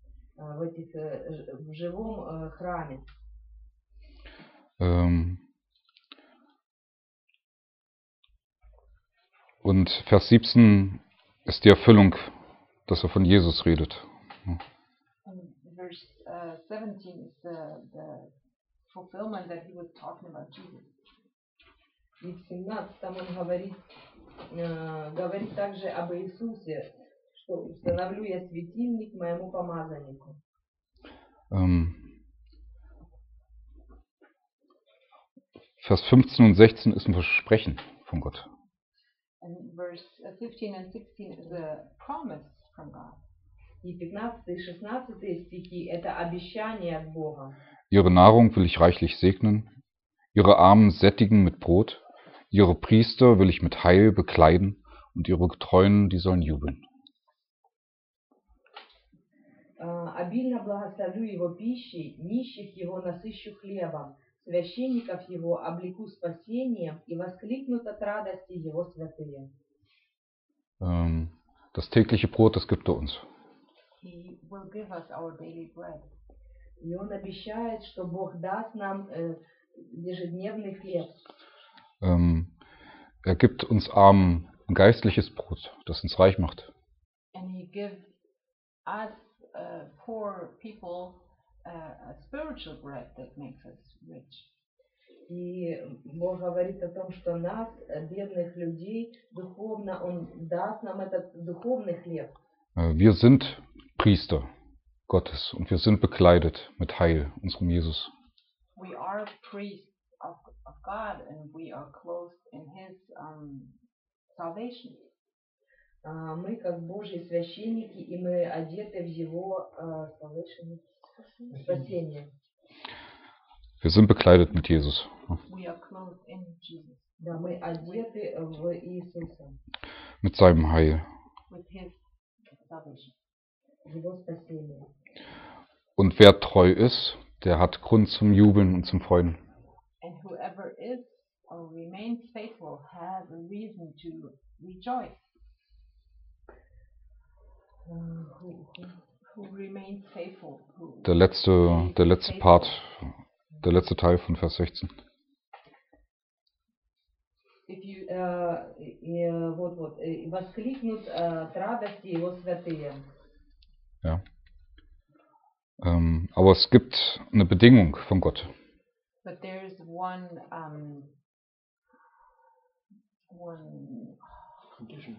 В живом храме. Und Vers 17 ist die Erfüllung, dass er von Jesus redet. And verse 17 is the fulfillment that he was talking about Jesus. И в 17 он говорит также об Иисусе, что установлю я светильник моему помазаннику. Vers 15 und 16 ist ein Versprechen von Gott. And verse 15 and 16 is a promise from God. И 15 и 16 стихи – это обещание от Бога. Ihre Nahrung will ich reichlich segnen, ihre Armen sättigen mit Brot, ihre Priester will ich mit Heil bekleiden und ihre Getreuen, die sollen jubeln. Обильно благословлю его пищей, нищих его насыщу хлебом, священников его облеку спасением, и воскликнут от радости его святые. Das tägliche Brot, das gibt er uns. He will give us our daily bread. И он обещает, что Бог даст нам ежедневный хлеб. Er gibt uns Armen ein geistliches Brot, das uns reich macht. And he gives us poor people a spiritual bread that makes us rich. И Бог говорит о том, что нас, бедных людей, духовно, Он даст нам этот духовный хлеб. Wir sind Priester Gottes und wir sind bekleidet mit Heil, unserem Jesus. We are priests of God and we are clothed in His salvation. Мы как Божьи священники, и мы одеты в Его спасение. Wir sind bekleidet mit Jesus. We are clothed in Jesus. Да, мы одеты в Иисуса. Mit seinem Heil. With His salvation. Его спасение. Und wer treu ist, der hat Grund zum Jubeln und zum Freuen. And whoever is or remains faithful has a reason to rejoice. Who remains faithful? Der letzte Part Der letzte Teil von Vers 16. If you И воскликнут от радости его святые. Ja. Aber es gibt eine Bedingung von Gott. But there's one condition.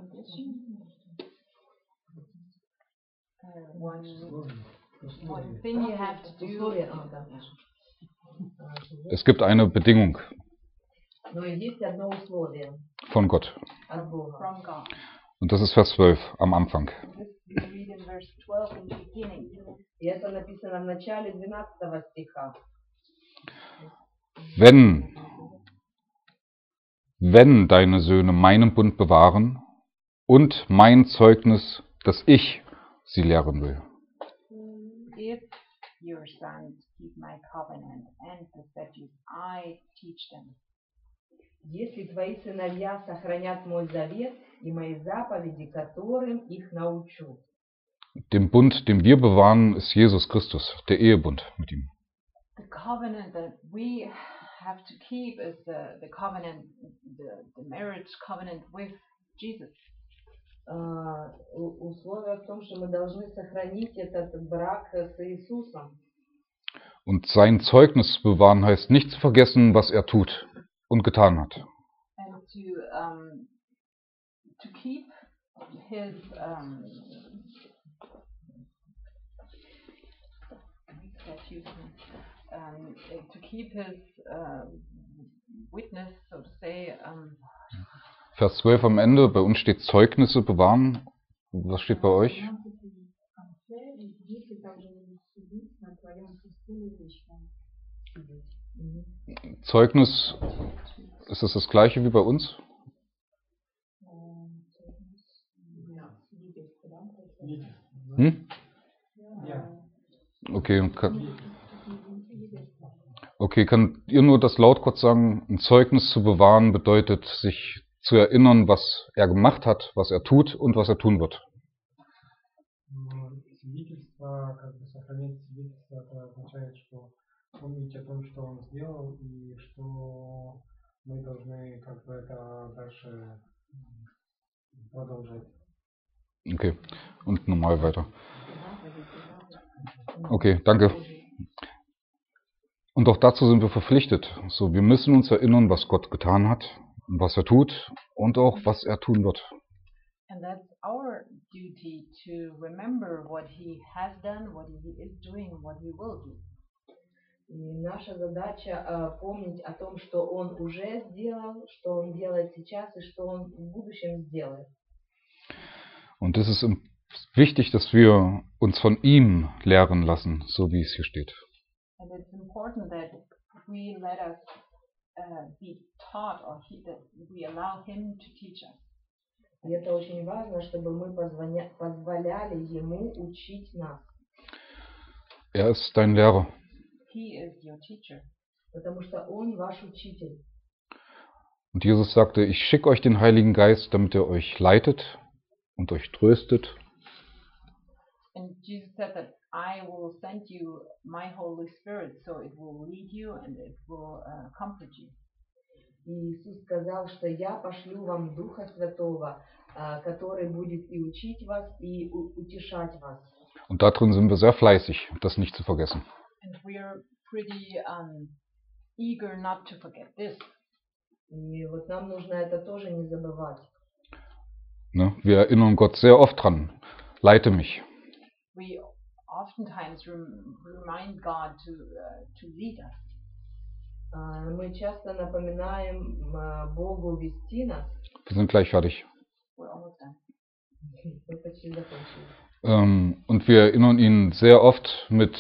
One thing you have to do. Es gibt eine Bedingung Но есть одно условие von Gott. от Бога. From God. Und das ist Vers 12 am Anfang. This we read in verse 12 in the beginning. И это написано в начале 12 стиха. Wenn deine Söhne meinen Bund bewahren und mein Zeugnis, dass ich sie lehren will. If your sons keep my covenant and the statutes I teach them. Если твои сыновья сохранят мой завет и мои заповеди, которым их научу. Den Bund, den wir bewahren, ist Jesus Christus, der Ehebund mit ihm. The covenant that we have to keep is the covenant, the marriage covenant with Jesus. Условие в том, что мы должны сохранить этот брак с Иисусом. Und sein Zeugnis zu bewahren heißt nicht zu vergessen, was er tut und getan hat. And to keep his witness, so to say. Vers 12 am Ende, bei uns steht Zeugnisse bewahren. Was steht bei euch? Zeugnis, ist das gleiche wie bei uns? Hm? Okay, könnt ihr nur das laut kurz sagen? Ein Zeugnis zu bewahren bedeutet, sich zu erinnern, was er gemacht hat, was er tut und was er tun wird. Свидетельство, сохранять свидетельство, это означает, что помнить о том, что он сделал, и что мы должны это дальше продолжать. Okay, und normal weiter. Okay, danke. Und auch dazu sind wir verpflichtet. So, wir müssen uns erinnern, was Gott getan hat, was er tut und auch was er tun wird. And that's our duty to remember what he has done, what he is doing, what he will do. И наша задача помнить о том, что он уже сделал, что он делает сейчас и что он в будущем сделает. Und es ist wichtig, dass wir uns von ihm lehren lassen, so wie es hier steht. And it's important that we let us be taught, or that we allow him to teach us. И это очень важно, чтобы мы позволяли ему учить нас. Er ist dein Lehrer. He is your teacher. Потому что он ваш учитель. Und Jesus sagte, ich schicke euch den Heiligen Geist, damit er euch leitet und euch tröstet. And Jesus said that I will send you my Holy Spirit, so it will lead you and it will comfort you. И Иисус сказал, что я пошлю вам Духа Святого, который будет и учить вас, и утешать вас. Und darin sind wir sehr fleißig, das nicht zu vergessen. And we're pretty eager not to forget this. И вот нам нужно это тоже не забывать. Ne? Wir erinnern Gott sehr oft dran. Leite mich. We oftentimes remind God to lead us. Мы часто напоминаем Богу вести нас. Wir sind gleich fertig. We're almost done. Мы почти закончили. Und wir erinnern ihn sehr oft mit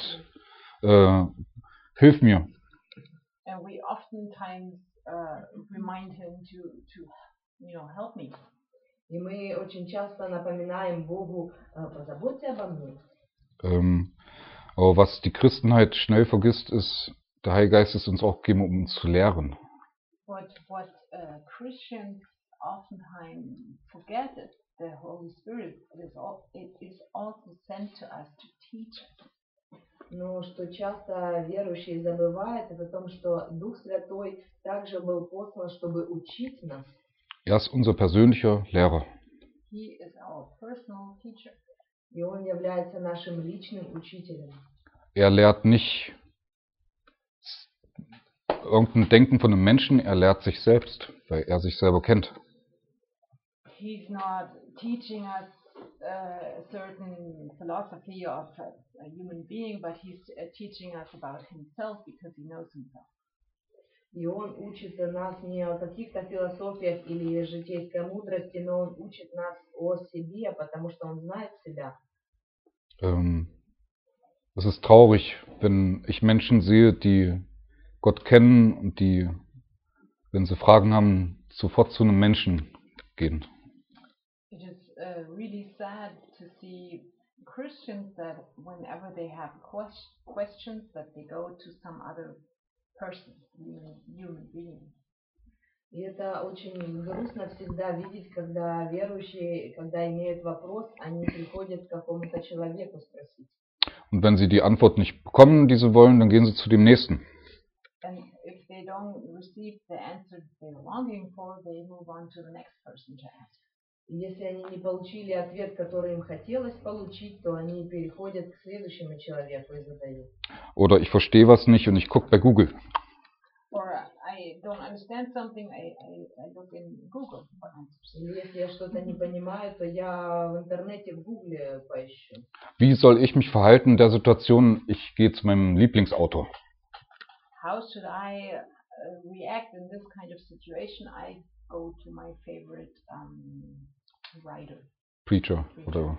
Hilf mir. And we oftentimes remind him to help me. И мы очень часто напоминаем Богу, позаботься обо мне. Aber was die Christenheit schnell vergisst, ist, der Heilige Geist ist uns auch gegeben, um uns zu lehren. What Christians oftentimes forget is the Holy Spirit is also sent to us to teach us. Но что часто верующие забывают, это о том, что Дух Святой также был послан, чтобы учить нас. Er ist unser persönlicher Lehrer. He is our personal teacher. И Он является нашим личным учителем. Er lehrt nicht irgendein Denken von einem Menschen, er lehrt sich selbst, weil er sich selber kennt. He's not teaching us a certain philosophy of a human being, but he's teaching us about himself because he knows himself. И Он учит нас не о каких-то философиях или житейской мудрости, но Он учит нас о себе, потому что Он знает себя. Es ist traurig, wenn ich Menschen sehe, die Gott kennen und die, wenn sie Fragen haben, sofort zu einem Menschen gehen. It is really sad to see Christians that whenever they have questions that they go to some other person, human being. И это очень грустно всегда видеть, когда верующие, когда имеют вопрос, они приходят к какому-то человеку спросить. Und wenn sie die Antwort nicht bekommen, die sie wollen, dann gehen sie zu dem Nächsten. And if they don't receive the answer they're longing for, they move on to the next person to ask. И если они не получили ответ, который им хотелось получить, то они переходят к следующему человеку и задают. Oder ich verstehe was nicht und ich gucke bei Google. Or I don't understand something, I look in Google for answers. Или если я что-то не понимаю, то я в интернете в Гугле поищу. Wie soll ich mich verhalten in der Situation? Ich gehe zu meinem Lieblingsautor. How should I react in this kind of situation? I go to my favorite writer. Preacher oder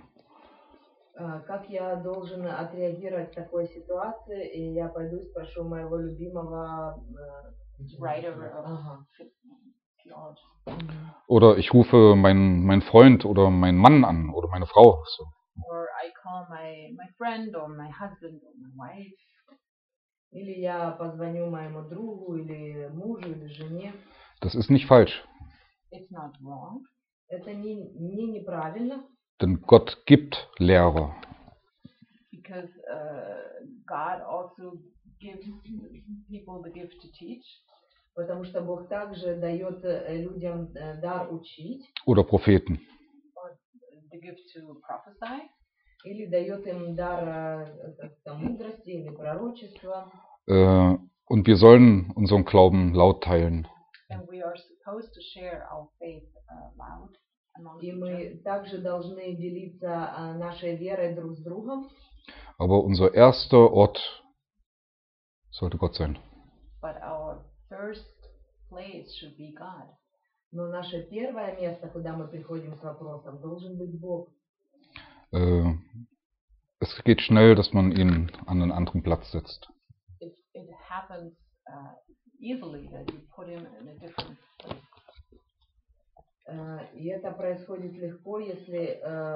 Как я должен отреагировать в такой ситуации? И я пойду и спрошу моего любимого Writer of Ага. theology. Oder ich rufe meinen Freund oder meinen Mann an oder meine Frau. So. Or I call my friend or my husband or my wife. Или я позвоню моему другу, или мужу, или жене. Das ist nicht falsch, It's not wrong, Это не неправильно, denn Gott gibt Lehrer. because God also gives people the gift to teach, потому что Бог также дает людям дар учить, Oder Propheten. or the gift to prophesy, или дает им дар мудрости или пророчества. Und wir sollen unseren Glauben laut teilen. and we are supposed to share our faith loud among И each other. мы также должны делиться нашей верой друг с другом. Aber unser erster Ort sollte Gott sein. But our first place should be God. Но наше первое место, куда мы приходим с вопросом, должен быть Бог. Es geht schnell, dass man ihn an einen anderen Platz setzt. It happens easily that you put him in a different place. И это происходит легко, если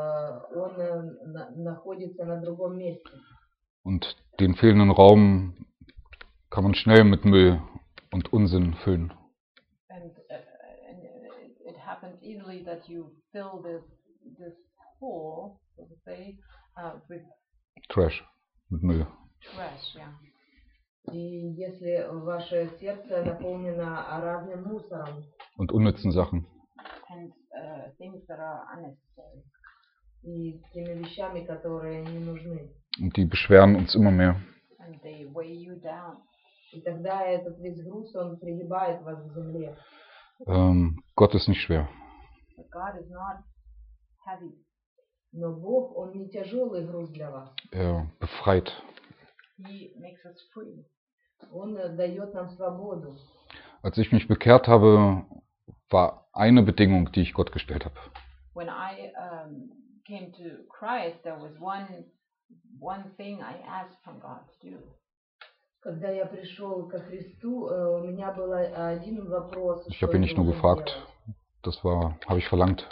он находится на другом месте. Und den fehlenden Raum kann man schnell mit Müll und Unsinn füllen. And it happens easily that you fill this hole, so to say, with Trash, mit Müll. trash, yeah. И если ваше сердце наполнено разным мусором Und unnützen Sachen. And things that are unnecessary. и теми вещами, которые не нужны, Und die beschweren uns immer mehr. And they weigh you down. и тогда этот весь груз, он пригибает вас к земле. Gott ist nicht schwer. But God is not heavy. Но Бог, он не tяжелый груз для вас. Er befreit. He makes us free. Он дает нам свободу. Als ich mich bekehrt habe, war eine Bedingung, die ich Gott gestellt habe. When I came to Christ, there was one thing I asked from God to do. Когда я пришел ко Христу, у меня был один вопрос. Ich habe ihn nicht nur gefragt, das habe ich verlangt.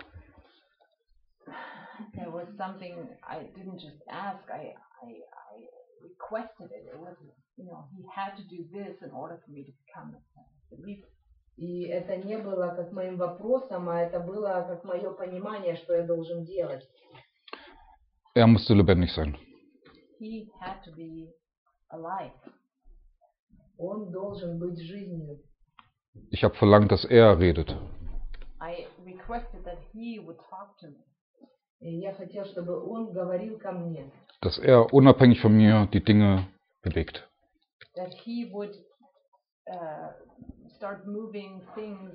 There was something I didn't just ask, I requested it. It was, he had to do this in order for me to become a believer. И это не было как моим вопросом, а это было как мое понимание, что я должен делать. Er musste lebendig sein. He had to be alive. Он должен быть жизнью. Ich habe verlangt, dass er redet. I requested that he would talk to me. И я хотел, чтобы он говорил ко мне. Dass er unabhängig von mir die Dinge bewegt. That he would start moving things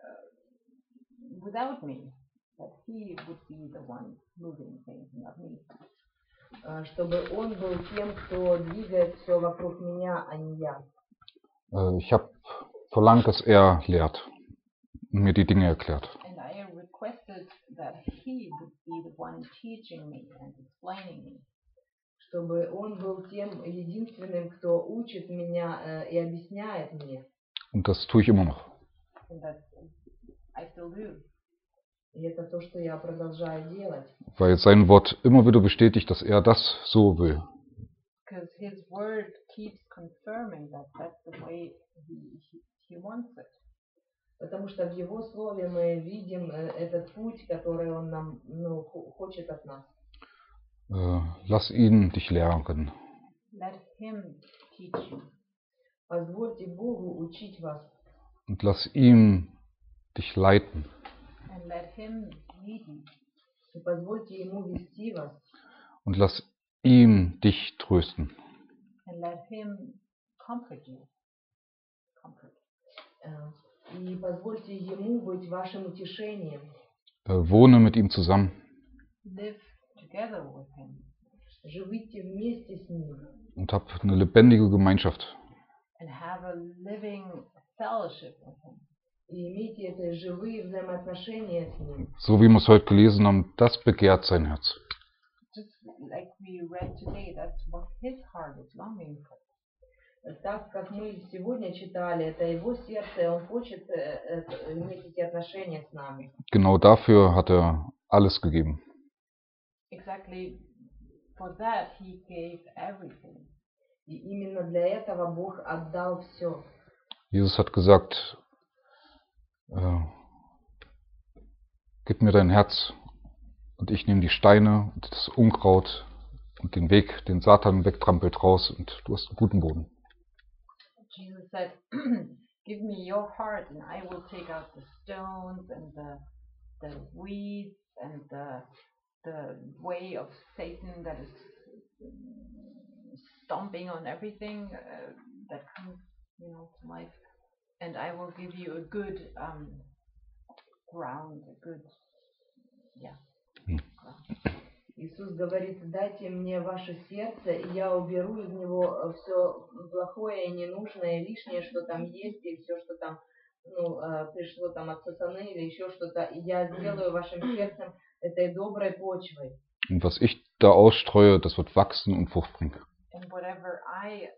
without me. That he would be the one moving things, not me. Чтобы он был тем, кто двигает все вокруг меня, а не я. Ich habe verlangt, dass er lehrt und mir die Dinge erklärt. And I requested that he would be the one teaching me and explaining me. Чтобы он был тем единственным, кто учит меня и объясняет мне. Und das tue ich immer noch. And that I still do. И это то, что я продолжаю делать. Weil sein Wort immer wieder bestätigt, dass er das so will. Because his word keeps confirming that that's the way he wants it. Потому что в его слове мы видим этот путь, который он нам хочет от нас. Lass ihn dich lehren. Let him teach you. Позвольте Богу учить вас. Und lass ihn dich leiten. And let him lead you. И позвольте ему вести вас. Und lass ihn dich trösten. And let him comfort you. Comfort. И позвольте ему быть вашим утешением. Wohne mit ihm zusammen. Live together with him. Живите вместе с ним. Und hab eine lebendige Gemeinschaft. And have a living fellowship with him. И имейте это живые взаимоотношения с ним. So wie wir es heute gelesen haben, das begehrt sein Herz. Just like we read today, that's what his heart is longing for. Так как мы сегодня читали, это его сердце, и он хочет иметь эти отношения с нами. Genau dafür hat er alles gegeben. Exactly for that he gave everything. И именно для этого Бог отдал все. Jesus hat gesagt, gib mir dein Herz und ich nehme die Steine und das Unkraut und den Weg, den Satan wegtrampelt, raus und du hast einen guten Boden. Jesus said, give me your heart and I will take out the stones and the weeds and the way of Satan that is stomping on everything that comes, to life. And I will give you a good ground, a good, ground. Иисус говорит, дайте мне ваше сердце, и я уберу из него все плохое и ненужное, лишнее, что там есть, и все, что там пришло там от сатаны или еще что-то, и я сделаю вашим сердцем этой доброй почвой. Und was ich da ausstreue, das wird wachsen und Frucht bringen. And whatever I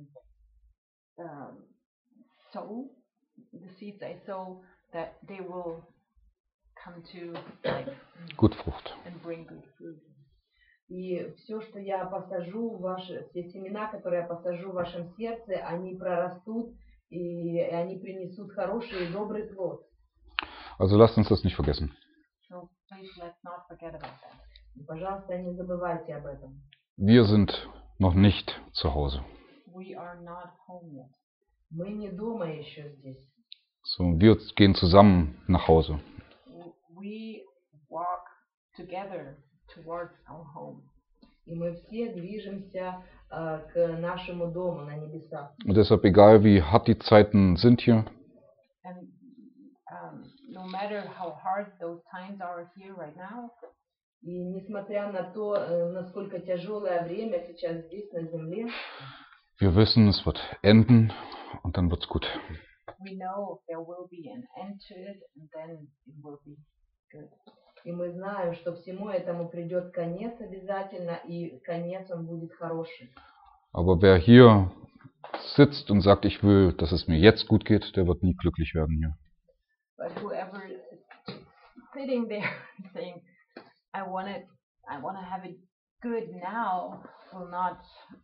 sow, the seeds I sow, that they will come to life Gut Frucht. and bring good fruit. И все, что я посажу, все семена, которые я посажу в вашем сердце, они прорастут, и они принесут хороший и добрый плод. Also lasst uns das nicht vergessen. So please let's not forget about that. И, пожалуйста, не забывайте об этом. Wir sind noch nicht zu Hause. We are not home yet. Мы не дома еще здесь. So, wir gehen zusammen nach Hause. We walk together towards our home. И мы все движемся к нашему дому на небесах. Und deshalb, egal wie hart die Zeiten sind hier, And no matter how hard those times are here right now, И несмотря на то, насколько тяжелое время сейчас здесь на земле, wir wissen, es wird enden und dann wird's gut. we know there will be an end to it and then it will be good. и мы знаем, что всему этому придет конец обязательно, и конец он будет хороший. Aber wer hier sitzt und sagt, ich will, dass es mir jetzt gut geht, der wird nie glücklich werden hier. But whoever is sitting there saying, I want to have it good now, will not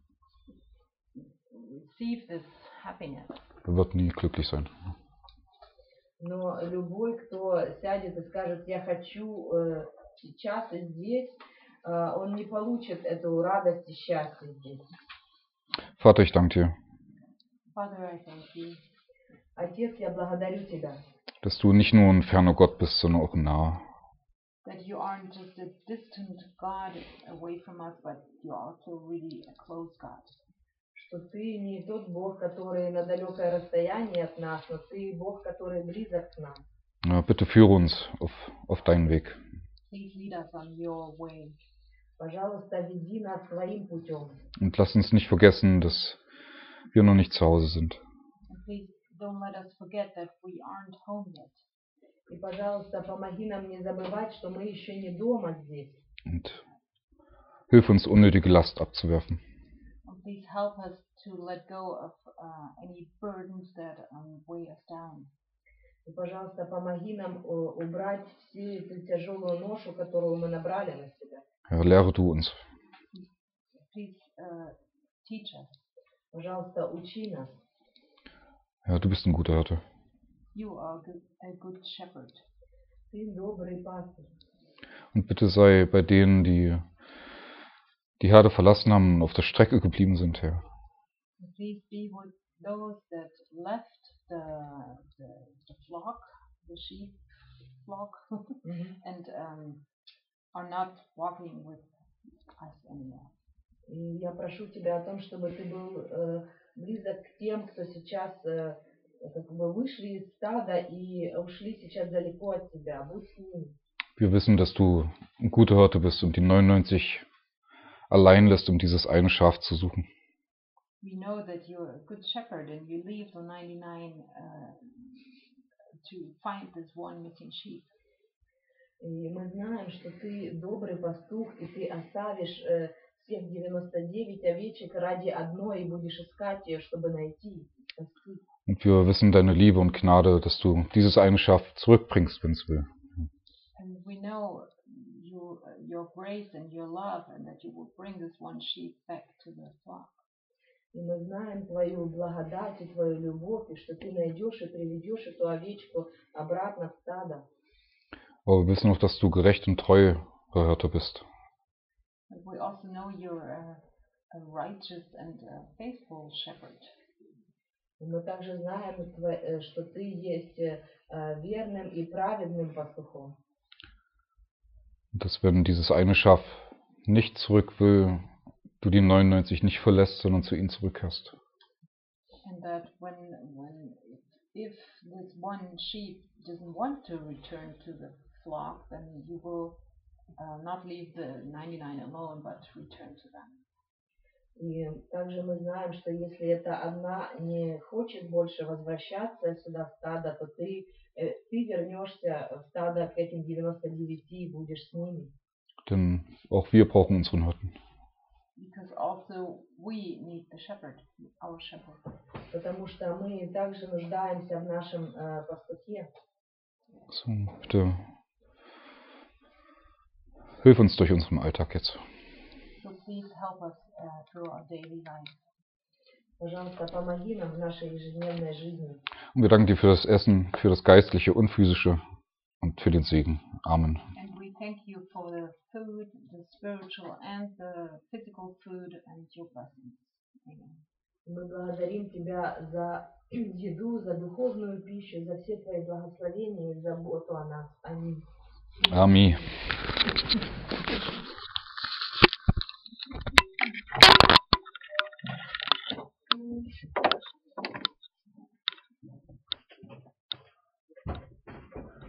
receive this happiness. Der wird nie glücklich sein. Но любой, кто сядет и скажет, я хочу сейчас и здесь, он не получит эту радость и счастье здесь. Vater, ich danke dir, Father, I thank you Отец, я благодарю Тебя, dass du nicht nur ein ferner Gott bist, sondern auch nah. that you aren't just a distant God away from us, but you're also really a close God. что Ты не тот Бог, который на далекое расстояние от нас, но Ты Бог, который близок к нам. Bitte führe uns auf deinen Weg. Please lead us on your way. Пожалуйста, веди нас своим путем. Und lass uns nicht vergessen, dass wir noch nicht zu Hause sind. And please don't let us forget that we aren't home yet. И, пожалуйста, помоги нам не забывать, что мы еще не дома здесь. Und hilf uns, unnötige Last abzuwerfen. And please help us to let go of any burdens that weigh us down. И, пожалуйста, помоги нам убрать всю эту тяжелую ношу, которую мы набрали на себя. Ja, lehre du uns. Please teach us. Пожалуйста, учи нас. Ja, du bist ein guter Hirte. You are a good shepherd. Ты добрый пастырь. Und bitte sei bei denen, die die Herde verlassen haben und auf der Strecke geblieben sind, Herr. And please be with those that left the flock, the sheep flock, and are not walking with us anymore. И я прошу Тебя о том, чтобы Ты был близок к тем, кто сейчас как бы вышли из стада и ушли сейчас далеко от Тебя. Будь с ними. Wir wissen, dass du ein guter Hirte bist und die 99 allein lässt, um dieses eine Schaf zu suchen. We know that you're a good shepherd and you leave the 99 to find this one missing sheep. И мы знаем, что Ты добрый пастух, и Ты оставишь всех 99 овечек ради одной и будешь искать ее, чтобы найти. Спасти. Und wir wissen deine Liebe und Gnade, dass du dieses eine Schaf zurückbringst, wenn es will. And we know your grace and your love and that you will bring this one sheep back to the flock. И мы знаем Твою благодать и Твою любовь, и что Ты найдешь и приведешь эту овечку обратно в стадо. Aber wir wissen auch, dass du gerecht und treu Hirte bist. But we also know you're a righteous and a faithful shepherd. И мы также знаем, что Ты есть верным и праведным пастухом. Und dass wenn dieses eine Schaf nicht zurück will, du die 99 nicht verlässt, sondern zu ihnen zurückkehrst. And that if this one sheep doesn't want to return to the flock, then you will not leave the 99 alone, but return to them. И также мы знаем, что если эта одна не хочет больше возвращаться сюда в стадо, то ты вернешься в стадо к этим 99 и будешь с ними. Denn auch wir brauchen unseren Hirten. Because also we need the shepherd, our shepherd. Потому что мы также нуждаемся в нашем пастухе. So, bitte hilf uns durch unseren Alltag jetzt. So please help us through our daily life. Пожалуйста, помоги нам в нашей ежедневной жизни. Und wir danken dir für das Essen, für das Geistliche und Physische und für den Segen. Amen. And we thank you for the food, the spiritual and the physical food and your blessings. Amen. Мы благодарим Тебя за еду, за духовную пищу, за все Твои благословения и заботу о нас. Аминь. Amen.